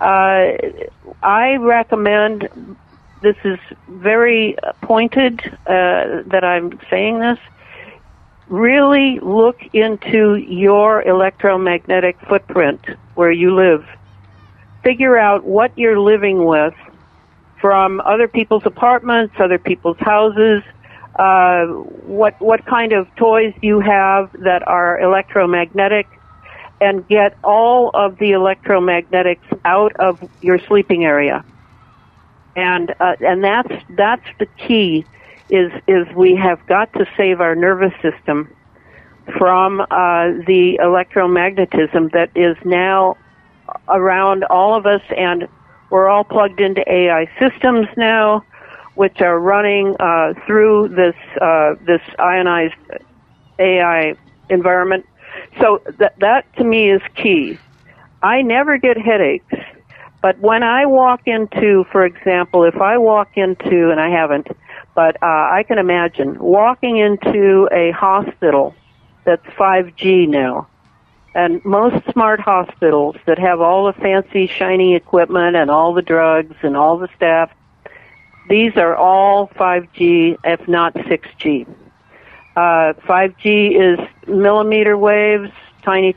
Speaker 2: I recommend, this is very pointed that I'm saying this, really look into your electromagnetic footprint where you live. Figure out what you're living with from other people's apartments, other people's houses, what kind of toys you have that are electromagnetic, and get all of the electromagnetics out of your sleeping area. And that's the key, is we have got to save our nervous system from the electromagnetism that is now around all of us, and we're all plugged into AI systems now, which are running through this ionized AI environment. So that to me is key. I never get headaches, but when I walk into, for example, if I walk into, and I haven't, but I can imagine walking into a hospital that's 5G now. And most smart hospitals that have all the fancy, shiny equipment and all the drugs and all the staff, these are all 5G, if not 6G. 5G is millimeter waves, tiny,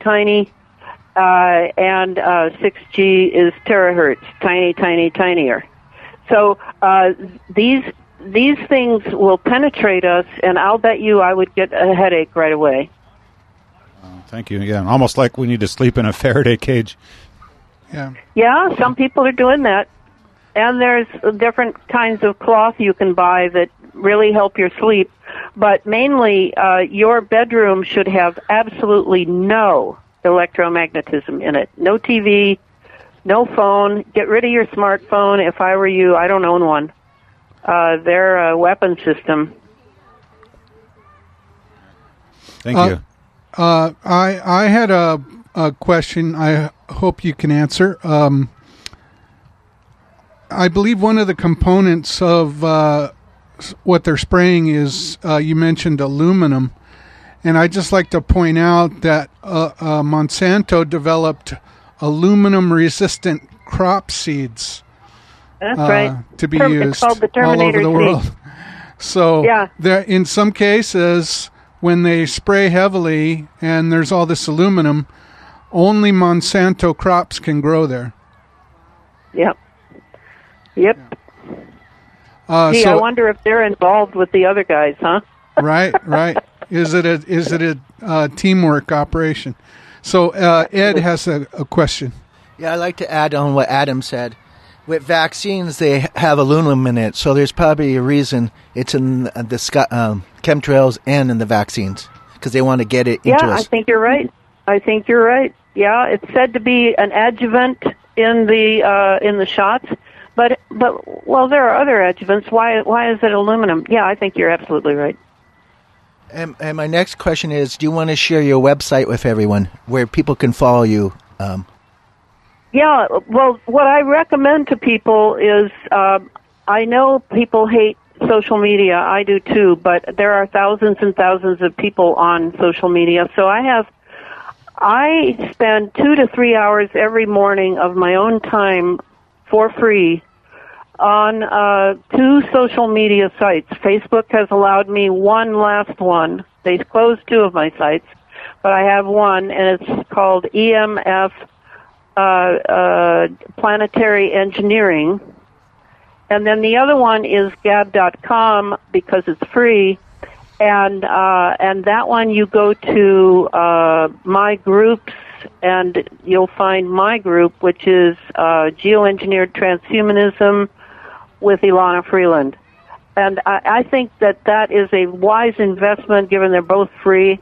Speaker 2: and 6G is terahertz, tiny, tinier. So these things will penetrate us, and I'll bet you I would get a headache right away.
Speaker 8: Thank you. Yeah, almost like we need to sleep in a Faraday cage.
Speaker 2: Yeah, some people are doing that. And there's different kinds of cloth you can buy that really help your sleep. But mainly, your bedroom should have absolutely no electromagnetism in it. No TV, no phone. Get rid of your smartphone. If I were you, I don't own one. They're a weapon system.
Speaker 8: Thank you.
Speaker 1: I had a question I hope you can answer. I believe one of the components of what they're spraying is, you mentioned aluminum. And I'd just like to point out that Monsanto developed aluminum-resistant crop seeds.
Speaker 2: That's right.
Speaker 1: To be used
Speaker 2: it's called the Terminator
Speaker 1: all over the world.
Speaker 2: seed.
Speaker 1: So
Speaker 2: yeah.
Speaker 1: In some cases, when they spray heavily and there's all this aluminum, only Monsanto crops can grow there.
Speaker 2: Yep. Gee, I wonder if they're involved with the other guys, huh?
Speaker 1: Right. Is it a teamwork operation? So Ed has a question.
Speaker 6: Yeah, I'd like to add on what Adam said. With vaccines, they have aluminum in it, so there's probably a reason it's in the chemtrails and in the vaccines, because they want to get it into us.
Speaker 2: Yeah, I think you're right. Yeah, it's said to be an adjuvant in the shots, but well, there are other adjuvants. Why is it aluminum? Yeah, I think you're absolutely right.
Speaker 6: And my next question is, do you want to share your website with everyone where people can follow you?
Speaker 2: Yeah, well, what I recommend to people is, I know people hate social media. I do too, but there are thousands and thousands of people on social media. So I spend 2 to 3 hours every morning of my own time for free on 2 social media sites. Facebook has allowed me one last one. They closed 2 of my sites, but I have one, and it's called EMF Planetary Engineering. And then the other one is gab.com because it's free. And that one you go to my groups, and you'll find my group, which is Geoengineered Transhumanism with Ilana Freeland. And I think that is a wise investment, given they're both free.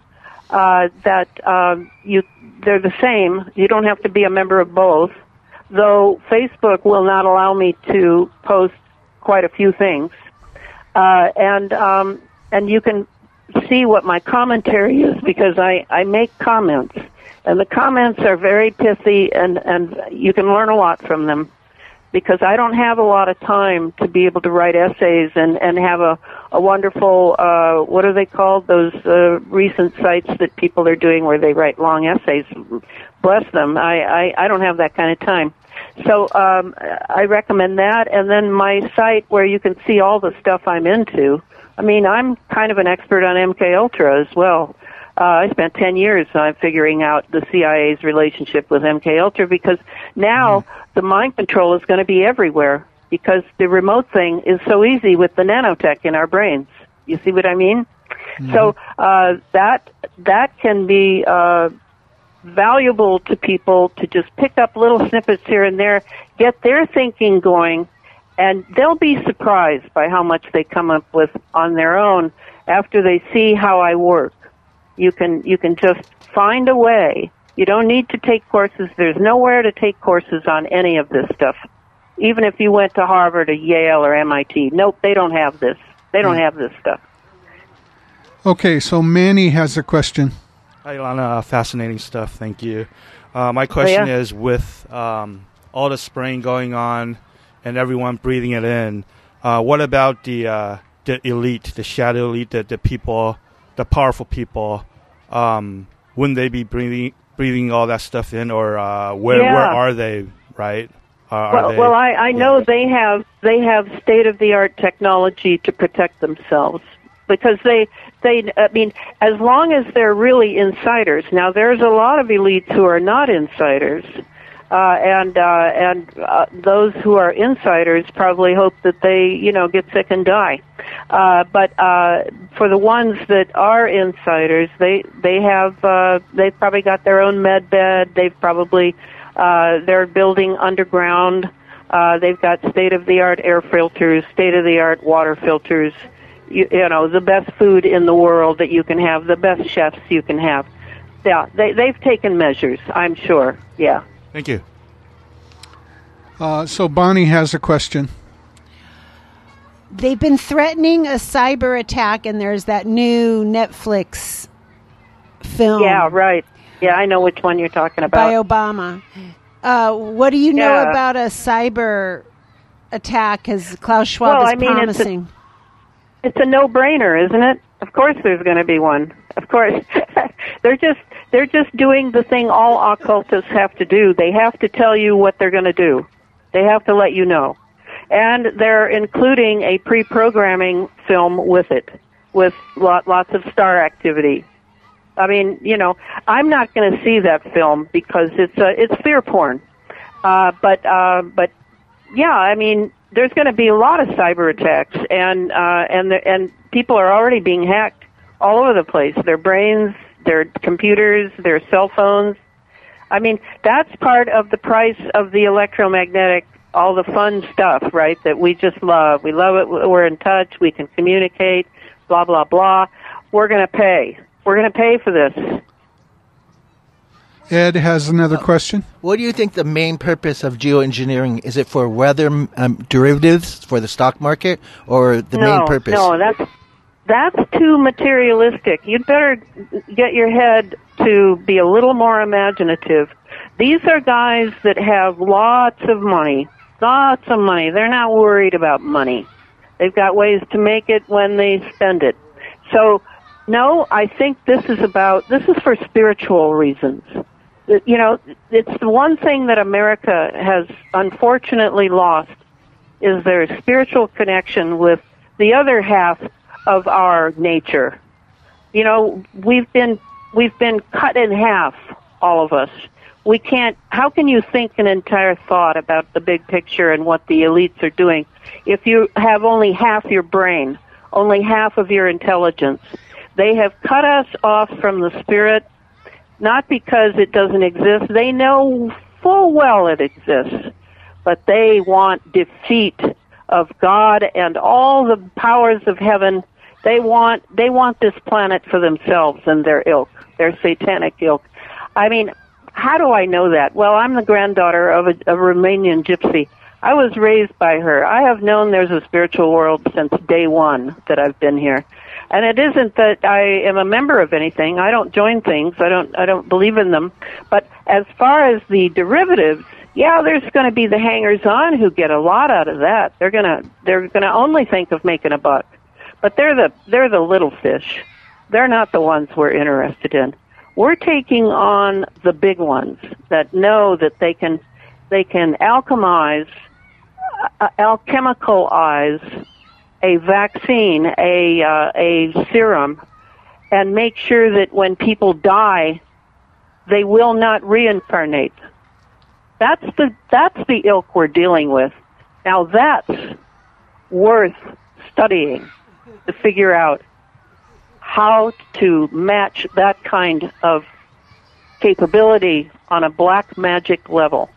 Speaker 2: They're the same. You don't have to be a member of both, though Facebook will not allow me to post quite a few things. And you can see what my commentary is, because I make comments, and the comments are very pithy, and you can learn a lot from them, because I don't have a lot of time to be able to write essays and have a wonderful, what are they called, those recent sites that people are doing where they write long essays. Bless them. I don't have that kind of time. So I recommend that, and then my site where you can see all the stuff I'm into. I mean, I'm kind of an expert on MKUltra as well. I spent 10 years figuring out the CIA's relationship with MKUltra, because now the mind control is going to be everywhere, because the remote thing is so easy with the nanotech in our brains. You see what I mean? Mm-hmm. So that can be valuable to people, to just pick up little snippets here and there, get their thinking going, and they'll be surprised by how much they come up with on their own after they see how I work. You can just find a way. You don't need to take courses. There's nowhere to take courses on any of this stuff. Even if you went to Harvard or Yale or MIT. Nope, they don't have this. They don't have this stuff.
Speaker 1: Okay, so Manny has a question.
Speaker 9: Hi, Ilana. Fascinating stuff. Thank you. My question is, with all the spraying going on and everyone breathing it in, what about the elite, the shadow elite, the people, the powerful people? Wouldn't they be breathing all that stuff in, or where are they? Right?
Speaker 2: I know they have state-of-the-art technology to protect themselves, because they I mean, as long as they're really insiders. Now, there's a lot of elites who are not insiders, and those who are insiders probably hope that they, get sick and die. But for the ones that are insiders, they've probably got their own med bed. They've probably they're building underground. They've got state-of-the-art air filters, state-of-the-art water filters. The best food in the world that you can have, the best chefs you can have. Yeah, they've taken measures, I'm sure. Yeah.
Speaker 9: Thank you.
Speaker 1: So Bonnie has a question.
Speaker 4: They've been threatening a cyber attack, and there's that new Netflix film.
Speaker 2: Yeah, right. Yeah, I know which one you're talking about.
Speaker 4: By Obama. What do you know about a cyber attack, as Klaus Schwab is promising?
Speaker 2: It's a no-brainer, isn't it? Of course there's going to be one. Of course. They're just doing the thing all occultists have to do. They have to tell you what they're going to do. They have to let you know. And they're including a pre-programming film with it, with lots of star activity. I mean, I'm not going to see that film because it's fear porn. But yeah, I mean, there's going to be a lot of cyber attacks, and people are already being hacked all over the place. Their brains, their computers, their cell phones. I mean, that's part of the price of the electromagnetic all the fun stuff, right, that we just love. We love it. We're in touch. We can communicate, blah, blah, blah. We're going to pay. We're going to pay for this.
Speaker 1: Ed has another question.
Speaker 6: What do you think the main purpose of geoengineering? Is it for weather derivatives for the stock market, or the main purpose?
Speaker 2: No, that's too materialistic. You'd better get your head to be a little more imaginative. These are guys that have lots of money. Lots of money. They're not worried about money. They've got ways to make it when they spend it. So, no, I think this is for spiritual reasons. You know, it's the one thing that America has unfortunately lost is their spiritual connection with the other half of our nature. You know, we've been cut in half, all of us. How can you think an entire thought about the big picture and what the elites are doing if you have only half your brain, only half of your intelligence? They have cut us off from the spirit, not because it doesn't exist. They know full well it exists, but they want defeat of God and all the powers of heaven. They want this planet for themselves and their ilk, their satanic ilk. I mean, how do I know that? Well, I'm the granddaughter of a Romanian gypsy. I was raised by her. I have known there's a spiritual world since day one that I've been here. And it isn't that I am a member of anything. I don't join things. I don't believe in them. But as far as the derivatives, yeah, there's going to be the hangers-on who get a lot out of that. They're gonna only think of making a buck. But they're the little fish. They're not the ones we're interested in. We're taking on the big ones that know that they can alchemicalize a vaccine, a serum, and make sure that when people die, they will not reincarnate. That's the ilk we're dealing with. Now that's worth studying to figure out how to match that kind of capability on a black magic level.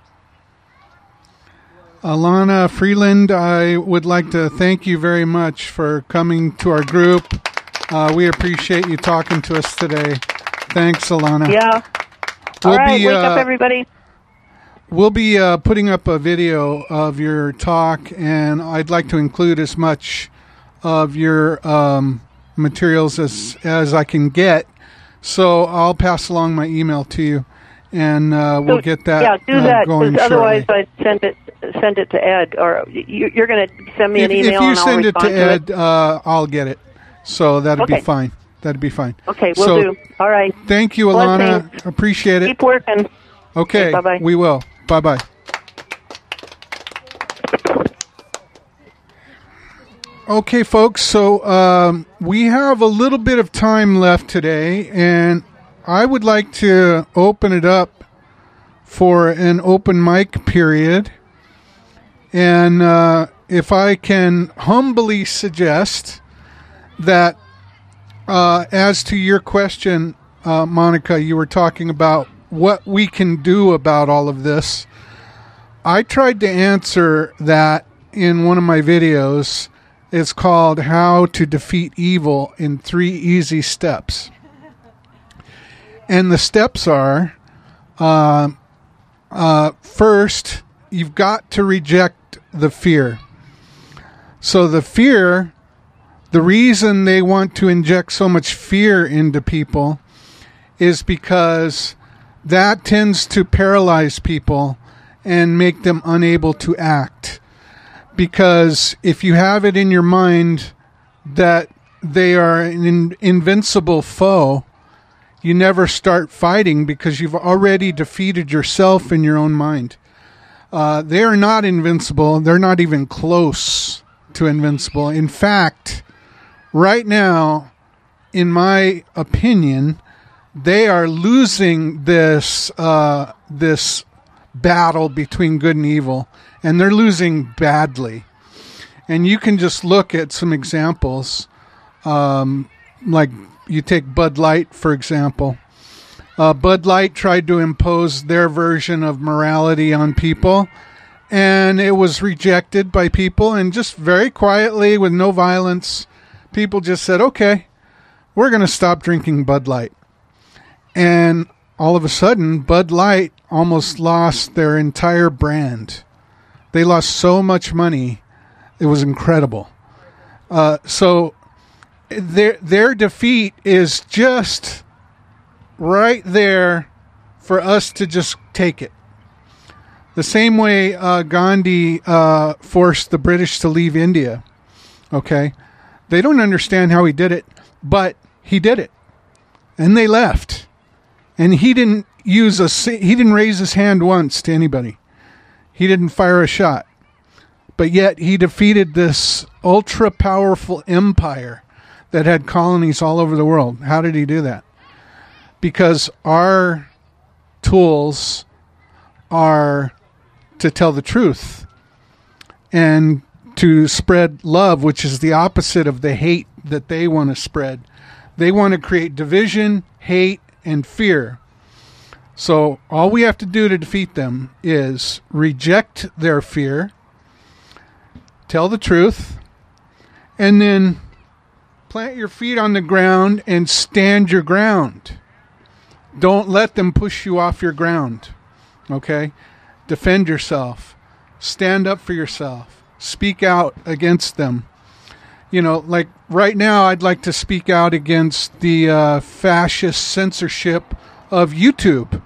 Speaker 1: Alana Freeland, I would like to thank you very much for coming to our group. We appreciate you talking to us today. Thanks, Alana.
Speaker 2: Yeah. All right, wake up, everybody.
Speaker 1: We'll be putting up a video of your talk, and I'd like to include as much of your materials as I can get. So I'll pass along my email to you, and we'll get that.
Speaker 2: Yeah, do that.
Speaker 1: Going
Speaker 2: Because otherwise,
Speaker 1: shortly.
Speaker 2: I'd send it to Ed, or you're going to send me an email.
Speaker 1: If you
Speaker 2: and I'll
Speaker 1: send it to
Speaker 2: respond
Speaker 1: Ed, I'll get it. So that'd be fine. That'd be fine.
Speaker 2: Okay, we'll do. All right.
Speaker 1: Thank you, Alana.
Speaker 2: Blessings.
Speaker 1: Appreciate it.
Speaker 2: Keep working.
Speaker 1: Okay,
Speaker 2: bye-bye.
Speaker 1: we will. Bye-bye. Okay, folks, so we have a little bit of time left today, and I would like to open it up for an open mic period. And if I can humbly suggest that as to your question, Monica, you were talking about what we can do about all of this. I tried to answer that in one of my videos. It's called How to Defeat Evil in 3 Easy Steps. And the steps are, first, you've got to reject the fear. So the fear, the reason they want to inject so much fear into people is because that tends to paralyze people and make them unable to act. Because if you have it in your mind that they are an invincible foe, you never start fighting because you've already defeated yourself in your own mind. They are not invincible. They're not even close to invincible. In fact, right now, in my opinion, they are losing this battle between good and evil, and they're losing badly. And you can just look at some examples, like you take Bud Light, for example. Bud Light tried to impose their version of morality on people, and it was rejected by people, and just very quietly, with no violence, people just said, okay, we're going to stop drinking Bud Light. And all of a sudden, Bud Light almost lost their entire brand. They lost so much money. It was incredible. So their defeat is just right there for us to just take it. The same way Gandhi forced the British to leave India. Okay? They don't understand how he did it, but he did it. And they left. And he didn't raise his hand once to anybody. He didn't fire a shot. But yet he defeated this ultra powerful empire that had colonies all over the world. How did he do that? Because our tools are to tell the truth and to spread love, which is the opposite of the hate that they want to spread. They want to create division, hate, and fear. So all we have to do to defeat them is reject their fear, tell the truth, and then plant your feet on the ground and stand your ground. Don't let them push you off your ground. Okay? Defend yourself. Stand up for yourself. Speak out against them. You know, like right now, I'd like to speak out against the fascist censorship of YouTube.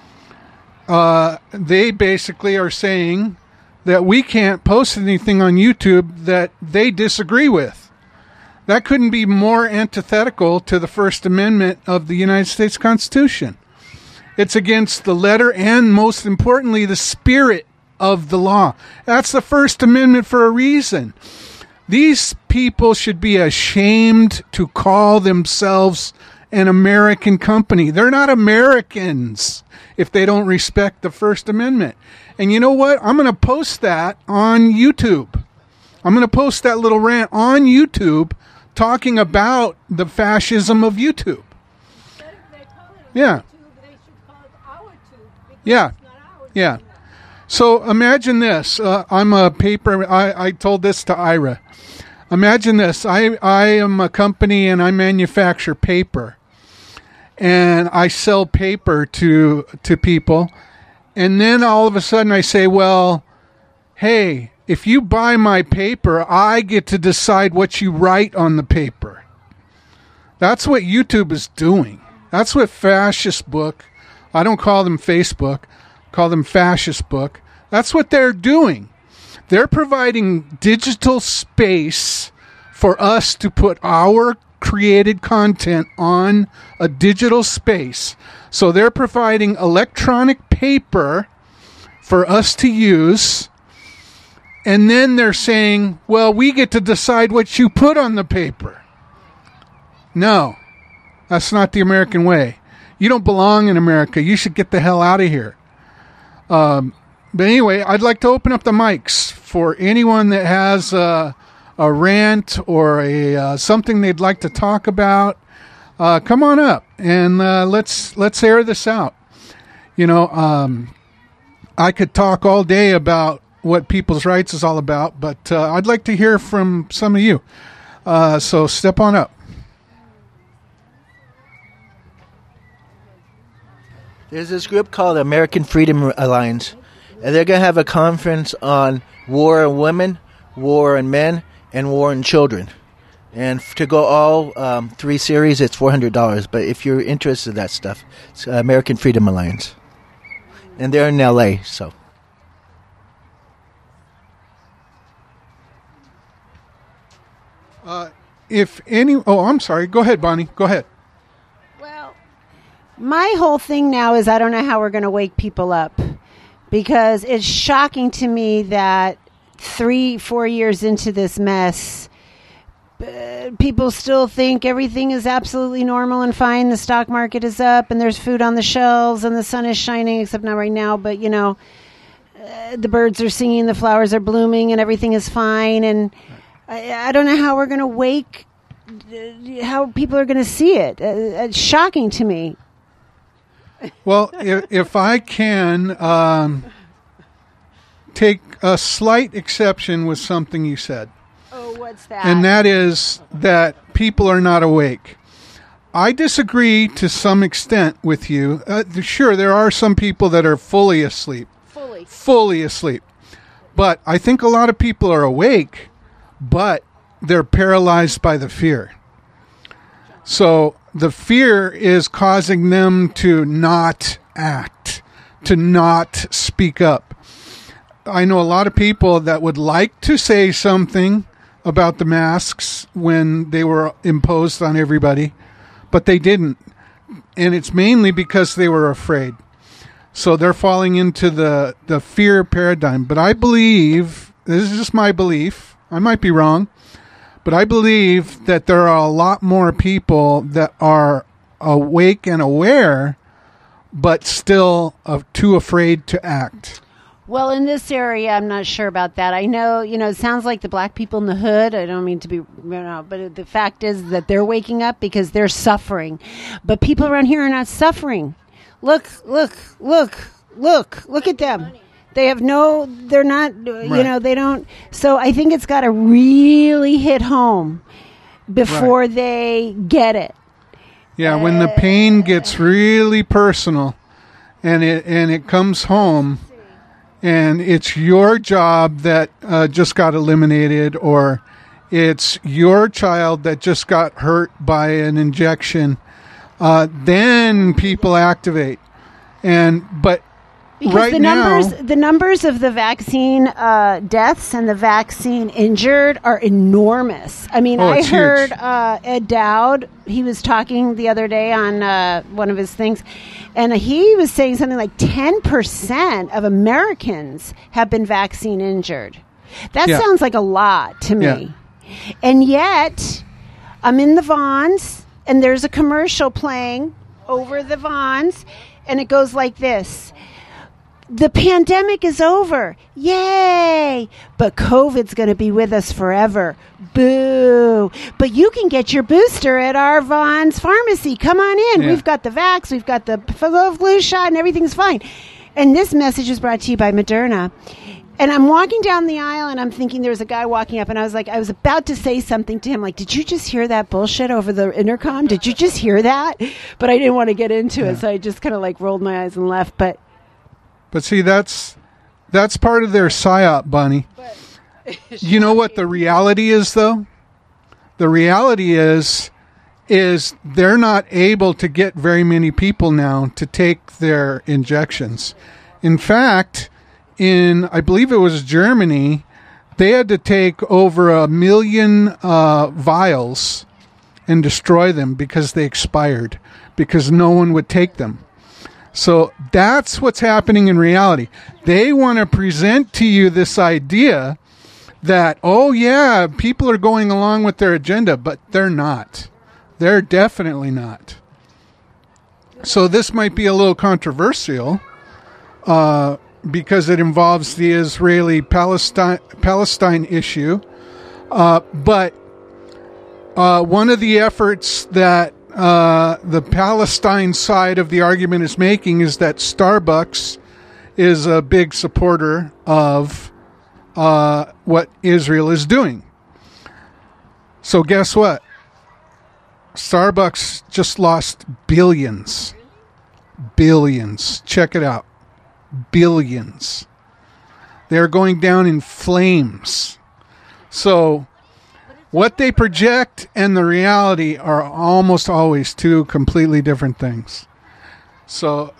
Speaker 1: They basically are saying that we can't post anything on YouTube that they disagree with. That couldn't be more antithetical to the First Amendment of the United States Constitution. It's against the letter and, most importantly, the spirit of the law. That's the First Amendment for a reason. These people should be ashamed to call themselves an American company. They're not Americans if they don't respect the First Amendment. And you know what? I'm going to post that on YouTube. I'm going to post that little rant on YouTube talking about the fascism of YouTube. Yeah. Yeah. Yeah. So imagine this. I'm a paper. I told this to Ira. Imagine this. I am a company and I manufacture paper. And I sell paper to people. And then all of a sudden I say, well, hey, if you buy my paper, I get to decide what you write on the paper. That's what YouTube is doing. That's what Fascist Book, I don't call them Facebook, call them Fascist Book. That's what they're doing. They're providing digital space for us to put our created content on a digital space. So they're providing electronic paper for us to use. And then they're saying, well, we get to decide what you put on the paper. No, that's not the American way. You don't belong in America. You should get the hell out of here. But anyway, I'd like to open up the mics for anyone that has a rant or a something they'd like to talk about. Come on up and let's air this out. You know, I could talk all day about what people's rights is all about, but I'd like to hear from some of you. So step on up.
Speaker 6: There's this group called American Freedom Alliance, and they're going to have a conference on war on women, war on men, and war on children. And to go all 3 series, it's $400. But if you're interested in that stuff, it's American Freedom Alliance. And they're in L.A., so.
Speaker 1: I'm sorry. Go ahead, Bonnie. Go ahead.
Speaker 4: Well, my whole thing now is I don't know how we're going to wake people up, because it's shocking to me that 3-4 years into this mess, people still think everything is absolutely normal and fine. The stock market is up and there's food on the shelves and the sun is shining, except not right now, but you know, the birds are singing, the flowers are blooming, and everything is fine. And I don't know how we're going to wake, how people are going to see it. It's shocking to me.
Speaker 1: Well, if I can take a slight exception with something you said.
Speaker 4: Oh, what's that?
Speaker 1: And that is that people are not awake. I disagree to some extent with you. Sure, there are some people that are fully asleep. Fully asleep. But I think a lot of people are awake, but they're paralyzed by the fear. So the fear is causing them to not act, to not speak up. I know a lot of people that would like to say something about the masks when they were imposed on everybody, but they didn't. And it's mainly because they were afraid. So they're falling into the fear paradigm. But I believe, this is just my belief, I might be wrong, but I believe that there are a lot more people that are awake and aware, but still too afraid to act.
Speaker 4: Well, in this area, I'm not sure about that. I know, it sounds like the black people in the hood. I don't mean to be, but the fact is that they're waking up because they're suffering. But people around here are not suffering. Look at them. They have they're not,
Speaker 1: Right.
Speaker 4: they don't. So I think it's got to really hit home before they get it.
Speaker 1: Yeah, when the pain gets really personal and it comes home, and it's your job that just got eliminated, or it's your child that just got hurt by an injection, then people activate. But
Speaker 4: because
Speaker 1: right
Speaker 4: the numbers of the vaccine deaths and the vaccine injured are enormous. I mean, I heard Ed Dowd. He was talking the other day on one of his things, and he was saying something like 10% of Americans have been vaccine injured. That sounds like a lot to me. Yeah. And yet, I'm in the Vons, and there's a commercial playing over the Vons, and it goes like this. The pandemic is over. Yay! But COVID's going to be with us forever. Boo! But you can get your booster at our Vons pharmacy. Come on in. Yeah. We've got the vax. We've got the flu shot, and everything's fine. And this message is brought to you by Moderna. And I'm walking down the aisle, and I'm thinking there's a guy walking up, and I was about to say something to him, like, did you just hear that bullshit over the intercom? Did you just hear that? But I didn't want to get into it, so I just kind of like rolled my eyes and left. But
Speaker 1: see, that's part of their psyop, Bonnie. You know what the reality is, though? The reality is they're not able to get very many people now to take their injections. In fact, I believe it was Germany, they had to take over 1 million vials and destroy them because they expired, because no one would take them. So that's what's happening in reality. They want to present to you this idea that, oh yeah, people are going along with their agenda, but they're not. They're definitely not. So this might be a little controversial because it involves the Israeli-Palestine issue. But one of the efforts that the Palestine side of the argument is making is that Starbucks is a big supporter of what Israel is doing. So guess what? Starbucks just lost billions. Billions. Check it out. Billions. They're going down in flames. So what they project and the reality are almost always two completely different things. So,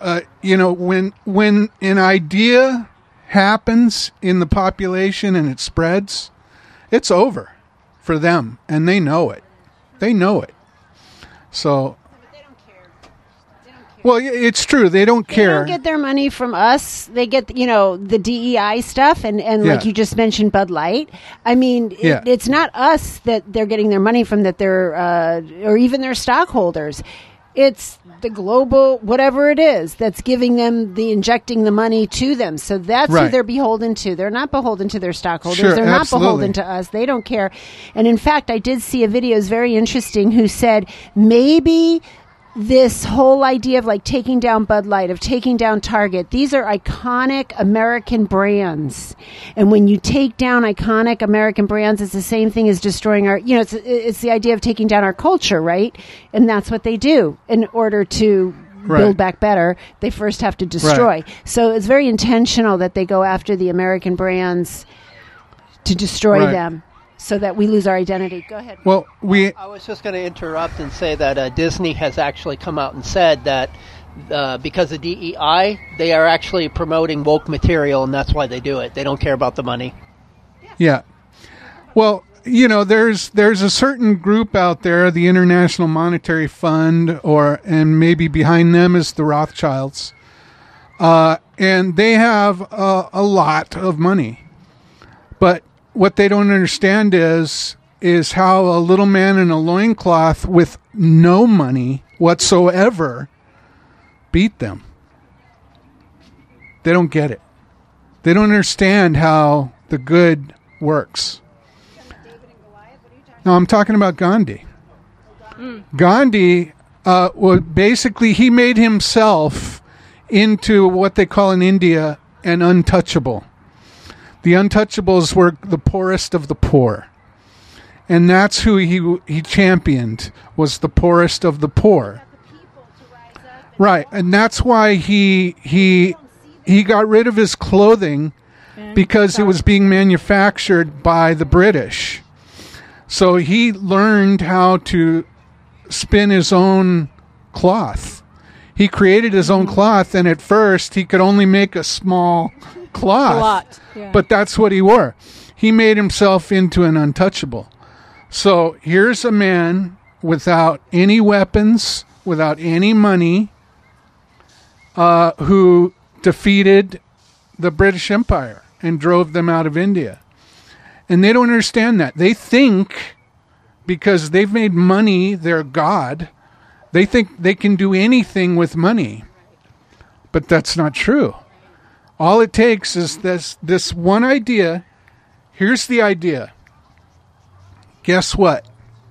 Speaker 1: when an idea happens in the population and it spreads, it's over for them, and they know it. They know it. So,
Speaker 4: they don't care.
Speaker 1: Well, it's true. They don't care.
Speaker 4: They don't get their money from us. They get, the DEI stuff and like you just mentioned, Bud Light. I mean, it's not us that they're getting their money from, that they're, or even their stockholders. It's the global, whatever it is, that's giving them injecting the money to them. So that's who they're beholden to. They're not beholden to their stockholders.
Speaker 1: Sure,
Speaker 4: they're
Speaker 1: absolutely.
Speaker 4: not beholden to us. They don't care. And in fact, I did see a video, is very interesting, who said maybe this whole idea of like taking down Bud Light, of taking down Target, these are iconic American brands. And when you take down iconic American brands, it's the same thing as destroying our, it's the idea of taking down our culture, right? And that's what they do in order to build back better. They first have to destroy. Right. So it's very intentional that they go after the American brands to destroy them, so that we lose our identity. Go ahead.
Speaker 1: Well,
Speaker 10: I was just going to interrupt and say that Disney has actually come out and said that because of DEI, they are actually promoting woke material, and that's why they do it. They don't care about the money.
Speaker 1: Yeah. Well, there's a certain group out there, the International Monetary Fund, and maybe behind them is the Rothschilds, and they have a lot of money, but what they don't understand is how a little man in a loincloth with no money whatsoever beat them. They don't get it. They don't understand how the good works. No, I'm talking about Gandhi. Gandhi, basically, he made himself into what they call in India an untouchable. The untouchables were the poorest of the poor. And that's who he championed, was the poorest of the poor. Right, and that's why he got rid of his clothing, because it was being manufactured by the British. So he learned how to spin his own cloth. He created his own cloth, and at first he could only make a small cloth. But that's what he wore. He made himself into an untouchable. So here's a man without any weapons, without any money, who defeated the British Empire and drove them out of India. And they don't understand that. They think, because they've made money their god, they think they can do anything with money. But that's not true. All it takes is this one idea. Here's the idea. Guess what?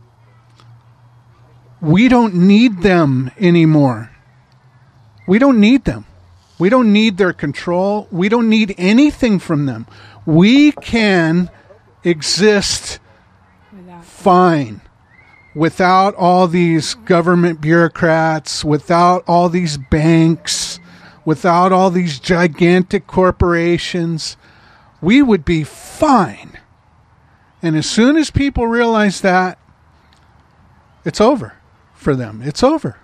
Speaker 1: We don't need them anymore. We don't need them. We don't need their control. We don't need anything from them. We can exist fine without all these government bureaucrats, without all these banks, without all these gigantic corporations. We would be fine. And as soon as people realize that, it's over for them. It's over.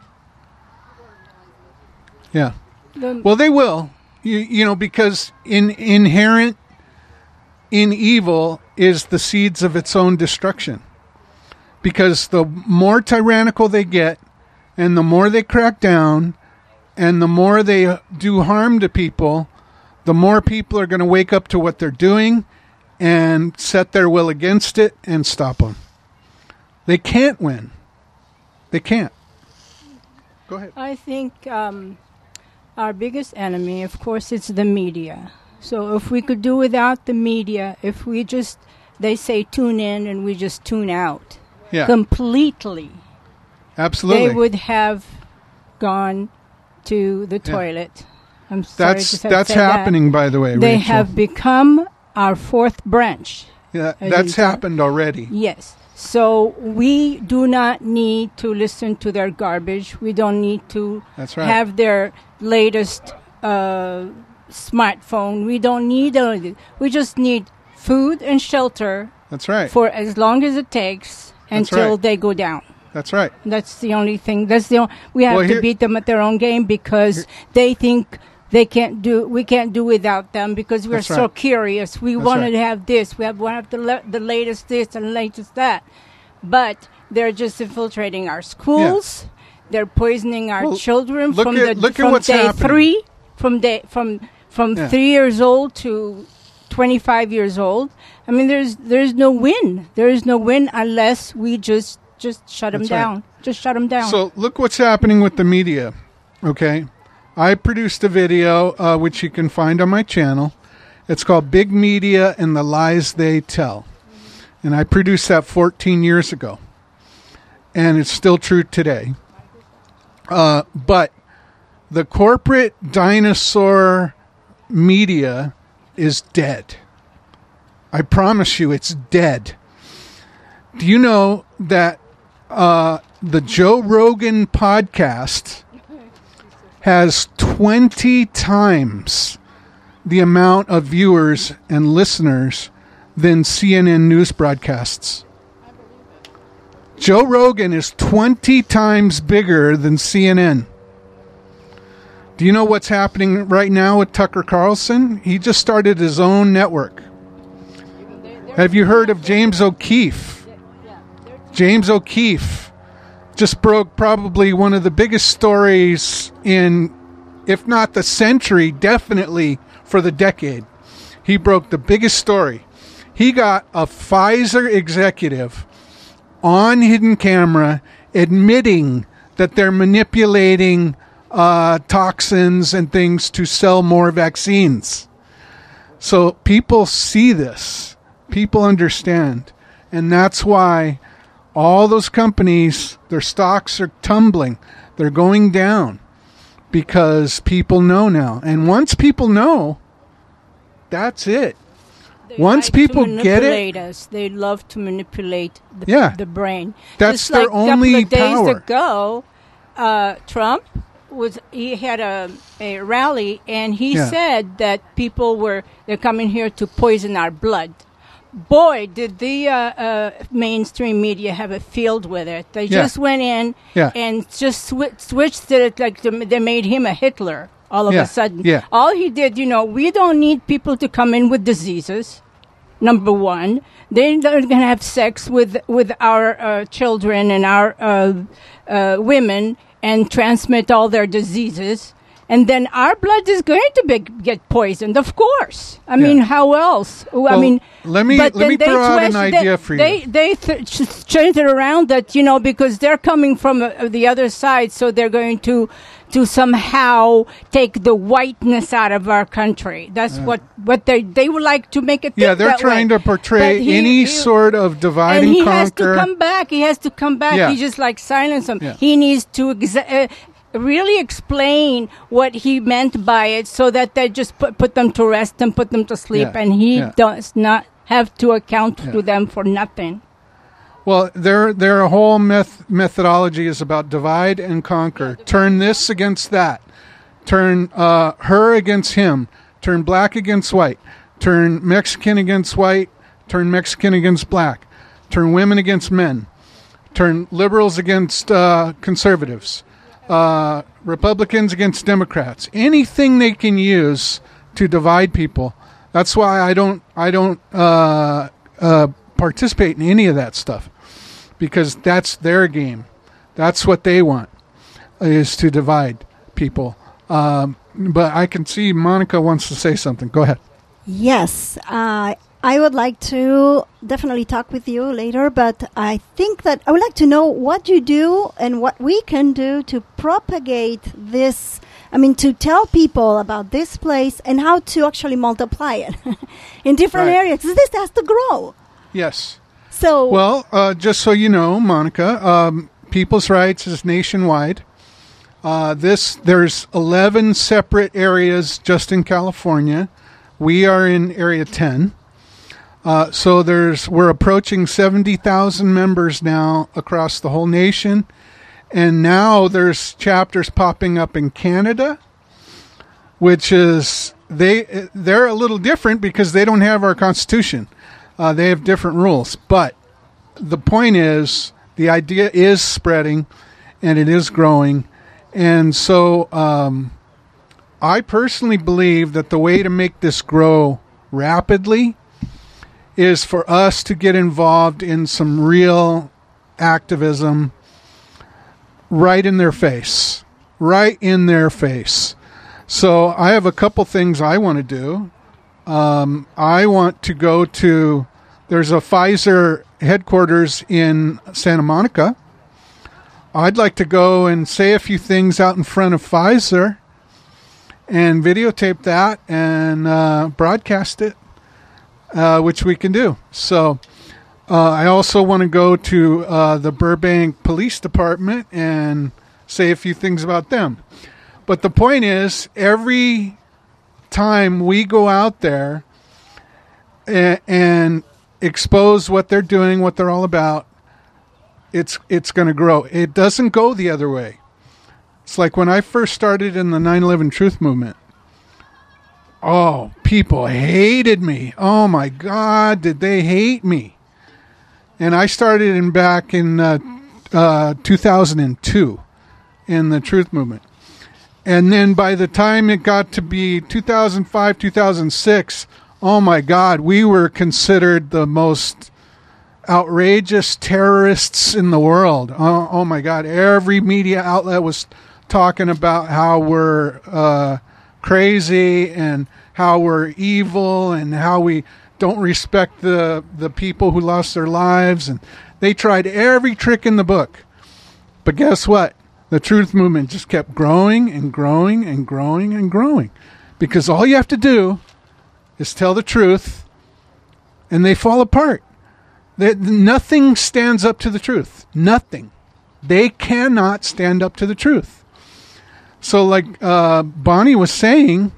Speaker 1: Yeah. Well, they will. Because inherent in evil is the seeds of its own destruction. Because the more tyrannical they get, and the more they crack down, and the more they do harm to people, the more people are going to wake up to what they're doing and set their will against it and stop them. They can't win. They can't. Go ahead.
Speaker 11: I think our biggest enemy, of course, is the media. So if we could do without the media, if we just, they say tune in and we just tune out completely.
Speaker 1: Absolutely.
Speaker 11: They would have gone to the toilet. I'm sorry
Speaker 1: that's happening, by the way,
Speaker 11: They
Speaker 1: Rachel.
Speaker 11: have become our fourth branch.
Speaker 1: Yeah, that's happened already.
Speaker 11: Yes. So we do not need to listen to their garbage. We don't need to have their latest smartphone. We don't need all of it. We just need food and shelter.
Speaker 1: That's right.
Speaker 11: For as long as it takes until they go down.
Speaker 1: That's right.
Speaker 11: That's the only thing. We have to beat them at their own game, because they think we can't do without them, because we're so curious. We want to have this. We want to have the latest this and the latest that. But they're just infiltrating our schools. Yeah. They're poisoning our children from day happening. 3, from 3 years old to 25 years old. I mean, there's no win. There is no win unless we just shut them down. Right. Just shut them down.
Speaker 1: So look what's happening with the media. Okay, I produced a video which you can find on my channel. It's called "Big Media and the Lies They Tell," and I produced that 14 years ago, and it's still true today. But the corporate dinosaur media is dead. I promise you, it's dead. Do you know that the Joe Rogan podcast has 20 times the amount of viewers and listeners than CNN news broadcasts? Joe Rogan is 20 times bigger than CNN. Do you know what's happening right now with Tucker Carlson? He just started his own network. Have you heard of James O'Keefe? James O'Keefe just broke probably one of the biggest stories in, if not the century, definitely for the decade. He broke the biggest story. He got a Pfizer executive on hidden camera admitting that they're manipulating toxins and things to sell more vaccines. So people see this. People understand. And that's why all those companies, their stocks are tumbling. They're going down because people know now. And once people know, that's it. Once people get it,
Speaker 11: they love to manipulate the brain.
Speaker 1: That's just their only power.
Speaker 11: A couple of days ago, Trump had a rally, and he said that they're coming here to poison our blood. Boy, did the mainstream media have a field with it. They just went in and just switched it like they made him a Hitler. All of a sudden. Yeah. All he did, we don't need people to come in with diseases, number one. They're going to have sex with our children and our women and transmit all their diseases. And then our blood is going to get poisoned, of course. I mean, how else?
Speaker 1: Let me throw out an idea for you.
Speaker 11: They changed it around that, because they're coming from the other side, so they're going to somehow take the whiteness out of our country. That's what they would like to make it.
Speaker 1: Yeah, they're trying to portray any sort of divide and conquer.
Speaker 11: He has to come back. Yeah. He just silence them. Yeah. He needs to really explain what he meant by it, so that they just put them to rest and put them to sleep, and he does not have to account to them for nothing.
Speaker 1: Well, their whole methodology is about divide and conquer. Turn this against that. Turn her against him. Turn black against white. Turn Mexican against white. Turn Mexican against black. Turn women against men. Turn liberals against conservatives. Republicans against Democrats. Anything they can use to divide people. That's why I don't participate in any of that stuff, because that's their game. That's what they want, is to divide people. But I can see Monica wants to say something. Go ahead.
Speaker 5: Yes, I would like to definitely talk with you later, but I think that I would like to know what you do and what we can do to propagate this. To tell people about this place and how to actually multiply it in different areas. This has to grow.
Speaker 1: Yes.
Speaker 5: So,
Speaker 1: well, just so you know, Monica, People's Rights is nationwide. There's 11 separate areas just in California. We are in Area 10. So we're approaching 70,000 members now across the whole nation. And now there's chapters popping up in Canada, which is they're a little different because they don't have our Constitution. They have different rules. But the point is, the idea is spreading, and it is growing. And so I personally believe that the way to make this grow rapidly is for us to get involved in some real activism right in their face. So I have a couple things I want to do. I want to go to, there's a Pfizer headquarters in Santa Monica. I'd like to go and say a few things out in front of Pfizer and videotape that and broadcast it, which we can do. So I also want to go to the Burbank Police Department and say a few things about them. But the point is, every time we go out there and expose what they're doing, what they're all about, it's going to grow. It doesn't go the other way. It's like when I first started in the 9/11 Truth Movement. Oh, people hated me. Oh my God, did they hate me? And I started back in 2002 in the Truth Movement. And then by the time it got to be 2005, 2006, oh my God, we were considered the most outrageous terrorists in the world. Oh my God, every media outlet was talking about how we're crazy and how we're evil and how we don't respect the people who lost their lives. And they tried every trick in the book. But guess what? The Truth Movement just kept growing and growing and growing and growing. Because all you have to do is tell the truth, and they fall apart. Nothing stands up to the truth. Nothing. They cannot stand up to the truth. So like Bonnie was saying,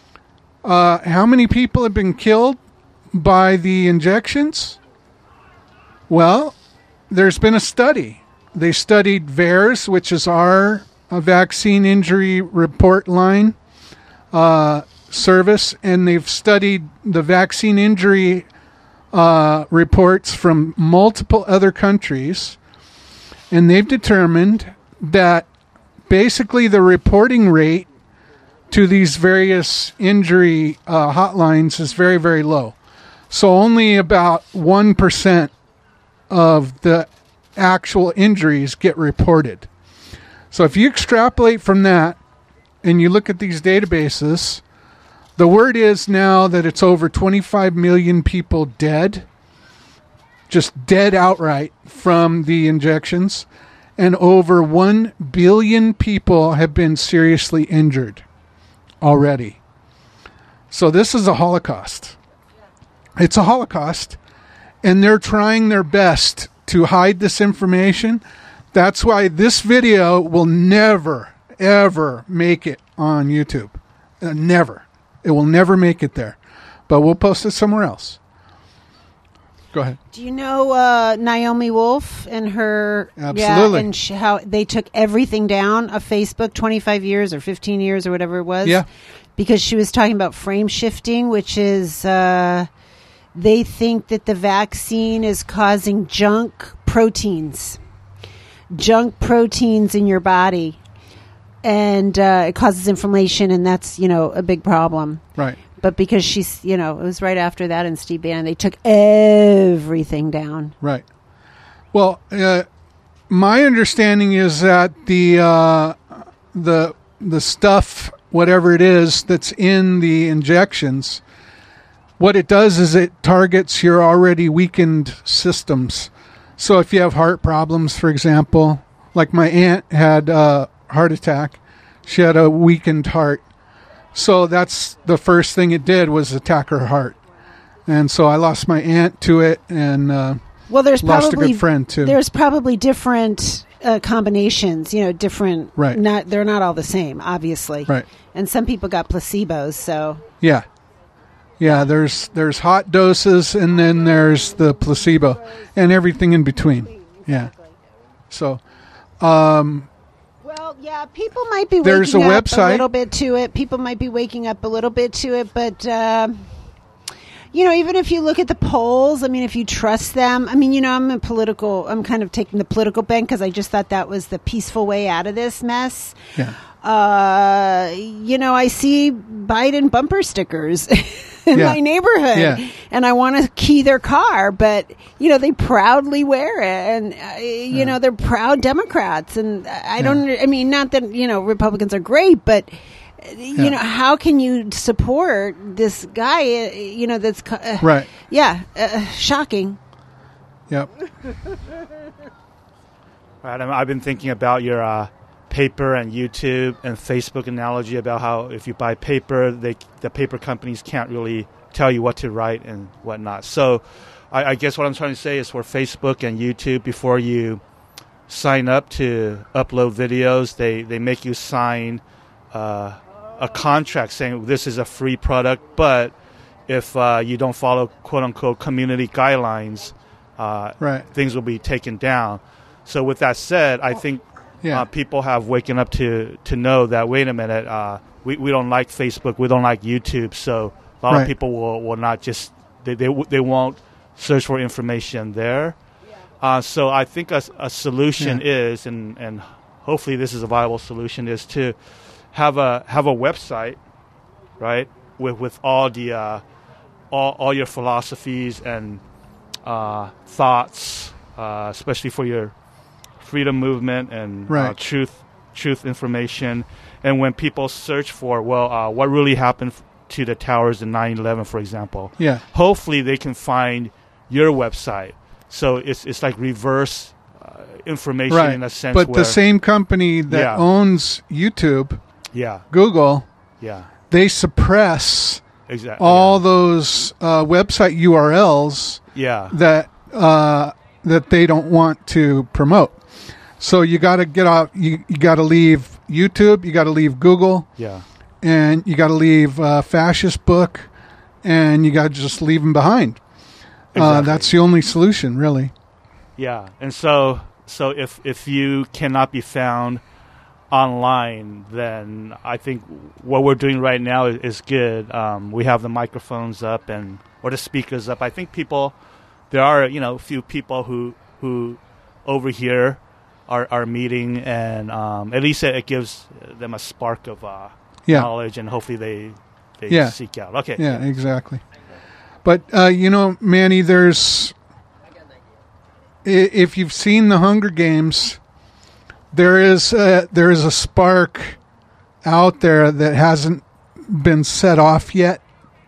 Speaker 1: how many people have been killed by the injections? Well, there's been a study. They studied VAERS, which is our vaccine injury report line service, and they've studied the vaccine injury reports from multiple other countries, and they've determined that basically the reporting rate to these various injury hotlines is very, very low. So only about 1% of the actual injuries get reported. So if you extrapolate from that and you look at these databases, the word is now that it's over 25 million people dead, just dead outright from the injections, and over 1 billion people have been seriously injured already. So this is a Holocaust. It's a Holocaust, and they're trying their best to hide this information. That's why this video will never, ever make it on YouTube. Never. It will never make it there. But we'll post it somewhere else. Go ahead.
Speaker 4: Do you know Naomi Wolf and her...
Speaker 1: Absolutely.
Speaker 4: Yeah, and how they took everything down of Facebook 25 years or 15 years or whatever it was?
Speaker 1: Yeah.
Speaker 4: Because she was talking about frame shifting, which is... they think that the vaccine is causing junk proteins in your body. And it causes inflammation, and that's, a big problem.
Speaker 1: Right.
Speaker 4: But because she's, it was right after that in Steve Bannon, they took everything down.
Speaker 1: Right. Well, my understanding is that the stuff, whatever it is that's in the injections, what it does is it targets your already weakened systems. So if you have heart problems, for example, like my aunt had a heart attack, she had a weakened heart. So that's the first thing it did was attack her heart. And so I lost my aunt to it, and
Speaker 4: there's
Speaker 1: lost
Speaker 4: probably,
Speaker 1: a good friend too.
Speaker 4: There's probably different combinations, different.
Speaker 1: Right.
Speaker 4: They're not all the same, obviously.
Speaker 1: Right.
Speaker 4: And some people got placebos, so.
Speaker 1: Yeah. Yeah, there's hot doses, and then there's the placebo, and everything in between. Yeah. So,
Speaker 4: yeah, people might be
Speaker 1: there's
Speaker 4: waking
Speaker 1: a
Speaker 4: up
Speaker 1: website.
Speaker 4: A little bit to it. People might be waking up a little bit to it, but even if you look at the polls, I mean, if you trust them, I mean, I'm kind of taking the political bent because I just thought that was the peaceful way out of this mess.
Speaker 1: Yeah.
Speaker 4: I see Biden bumper stickers in my neighborhood, and I want to key their car, but they proudly wear it, and they're proud Democrats, and I don't. I mean, not that Republicans are great, but how can you support this guy? That's
Speaker 1: right.
Speaker 4: Yeah, shocking.
Speaker 1: Yep.
Speaker 9: Right. I've been thinking about your paper and YouTube and Facebook analogy about how if you buy paper, the paper companies can't really tell you what to write and whatnot. So I guess what I'm trying to say is for Facebook and YouTube, before you sign up to upload videos. They make you sign a contract saying this is a free product, but if you don't follow quote-unquote community guidelines, things will be taken down. So with that said, I think people have waken up to know that, wait a minute, we don't like Facebook, we don't like YouTube, so a lot of people will not just, they won't search for information there. So I think a solution is, and hopefully this is a viable solution, is to have a website, right, with all the all your philosophies and thoughts, especially for your freedom movement and truth information. And when people search for, what really happened to the towers in 9/11, for example, hopefully they can find your website. So it's like reverse information in a sense.
Speaker 1: But the same company that owns YouTube, Google, they suppress all those website URLs that they don't want to promote. So you got to get out. You got to leave YouTube. You got to leave Google. And you got to leave Fascist Book, and you got to just leave them behind. That's the only solution, really.
Speaker 9: Yeah, and so if you cannot be found online, then I think what we're doing right now is good. We have the microphones up or the speakers up. I think there are a few people who over here are meeting, and at least it gives them a spark of knowledge, and hopefully they seek out. Okay.
Speaker 1: Yeah, exactly. But Manny, if you've seen the Hunger Games, there is a spark out there that hasn't been set off yet.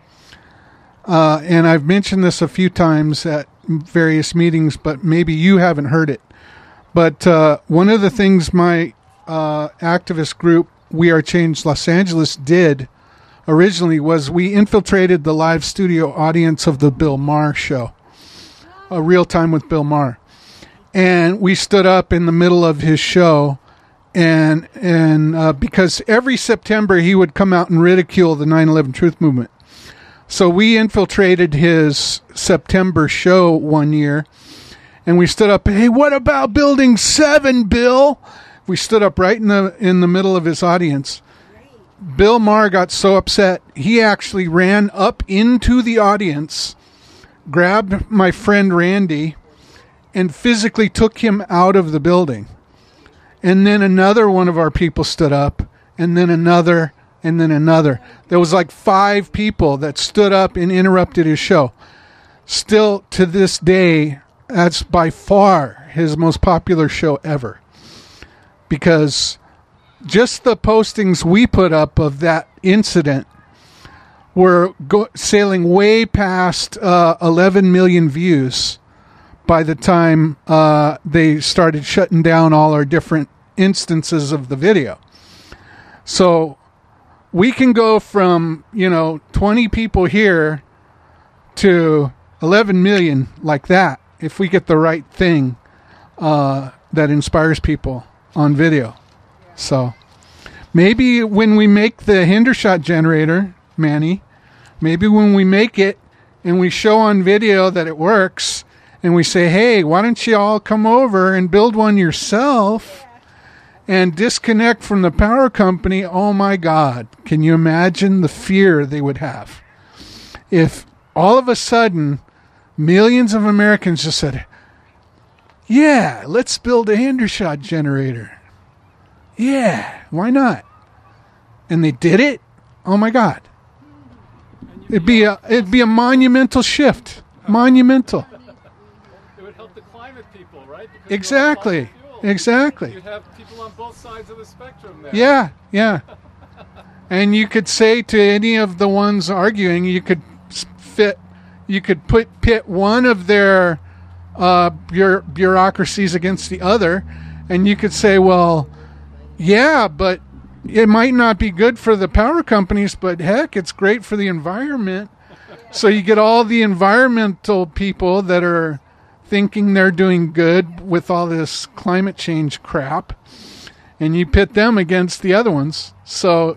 Speaker 1: And I've mentioned this a few times at various meetings, but maybe you haven't heard it. But one of the things my activist group, We Are Change Los Angeles, did originally was we infiltrated the live studio audience of the Bill Maher show, Real Time with Bill Maher. And we stood up in the middle of his show, and because every September he would come out and ridicule the 9/11 Truth Movement. So we infiltrated his September show one year, and we stood up, hey, what about Building 7, Bill? We stood up right in the middle of his audience. Bill Maher got so upset, he actually ran up into the audience, grabbed my friend Randy, and physically took him out of the building. And then another one of our people stood up, and then another, and then another. There was like 5 people that stood up and interrupted his show. Still, to this day, that's by far his most popular show ever. Because just the postings we put up of that incident were sailing way past 11 million views by the time they started shutting down all our different instances of the video. So we can go from 20 people here to 11 million like that if we get the right thing that inspires people on video. So maybe when we make the Hendershot generator, Manny, maybe when we make it and we show on video that it works, and we say, hey, why don't you all come over and build one yourself and disconnect from the power company? Oh my God, can you imagine the fear they would have if all of a sudden millions of Americans just said, yeah, let's build a Hendershot generator. Yeah, why not? And they did it. Oh my God, it'd be a monumental shift. Monumental.
Speaker 3: It would help the climate people, right? Because
Speaker 1: exactly.
Speaker 3: You'd have people on both sides of the spectrum there.
Speaker 1: Yeah. And you could say to any of the ones arguing, you could pit one of their bureaucracies against the other, and you could say, well, yeah, but it might not be good for the power companies, but heck, it's great for the environment. So you get all the environmental people that are thinking they're doing good with all this climate change crap, and you pit them against the other ones. So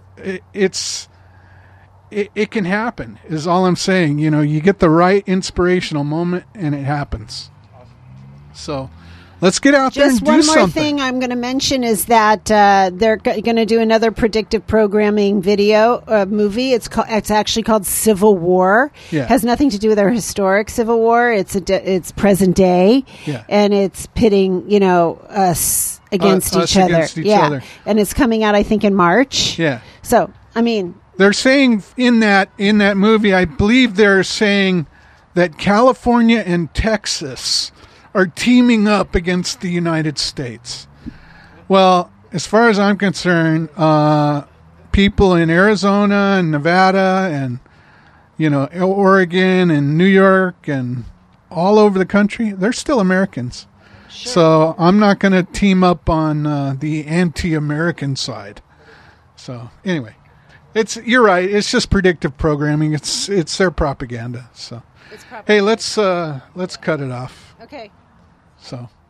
Speaker 1: it can happen, is all I'm saying. You know, you get the right inspirational moment, and it happens. So let's get out there and do something.
Speaker 4: Just one more thing I'm going to mention is that they're going to do another predictive programming movie. It's actually called Civil War.
Speaker 1: Yeah.
Speaker 4: It has nothing to do with our historic Civil War. It's present day, and it's pitting us against each other. And it's coming out, I think, in March.
Speaker 1: Yeah.
Speaker 4: So I mean,
Speaker 1: they're saying in that movie, I believe they're saying that California and Texas are teaming up against the United States. Well, as far as I'm concerned, people in Arizona and Nevada and, Oregon and New York and all over the country, they're still Americans. Sure. So I'm not going to team up on the anti-American side. So anyway, you're right. It's just predictive programming. It's their propaganda. So hey, let's cut it off.
Speaker 4: Okay.
Speaker 1: So.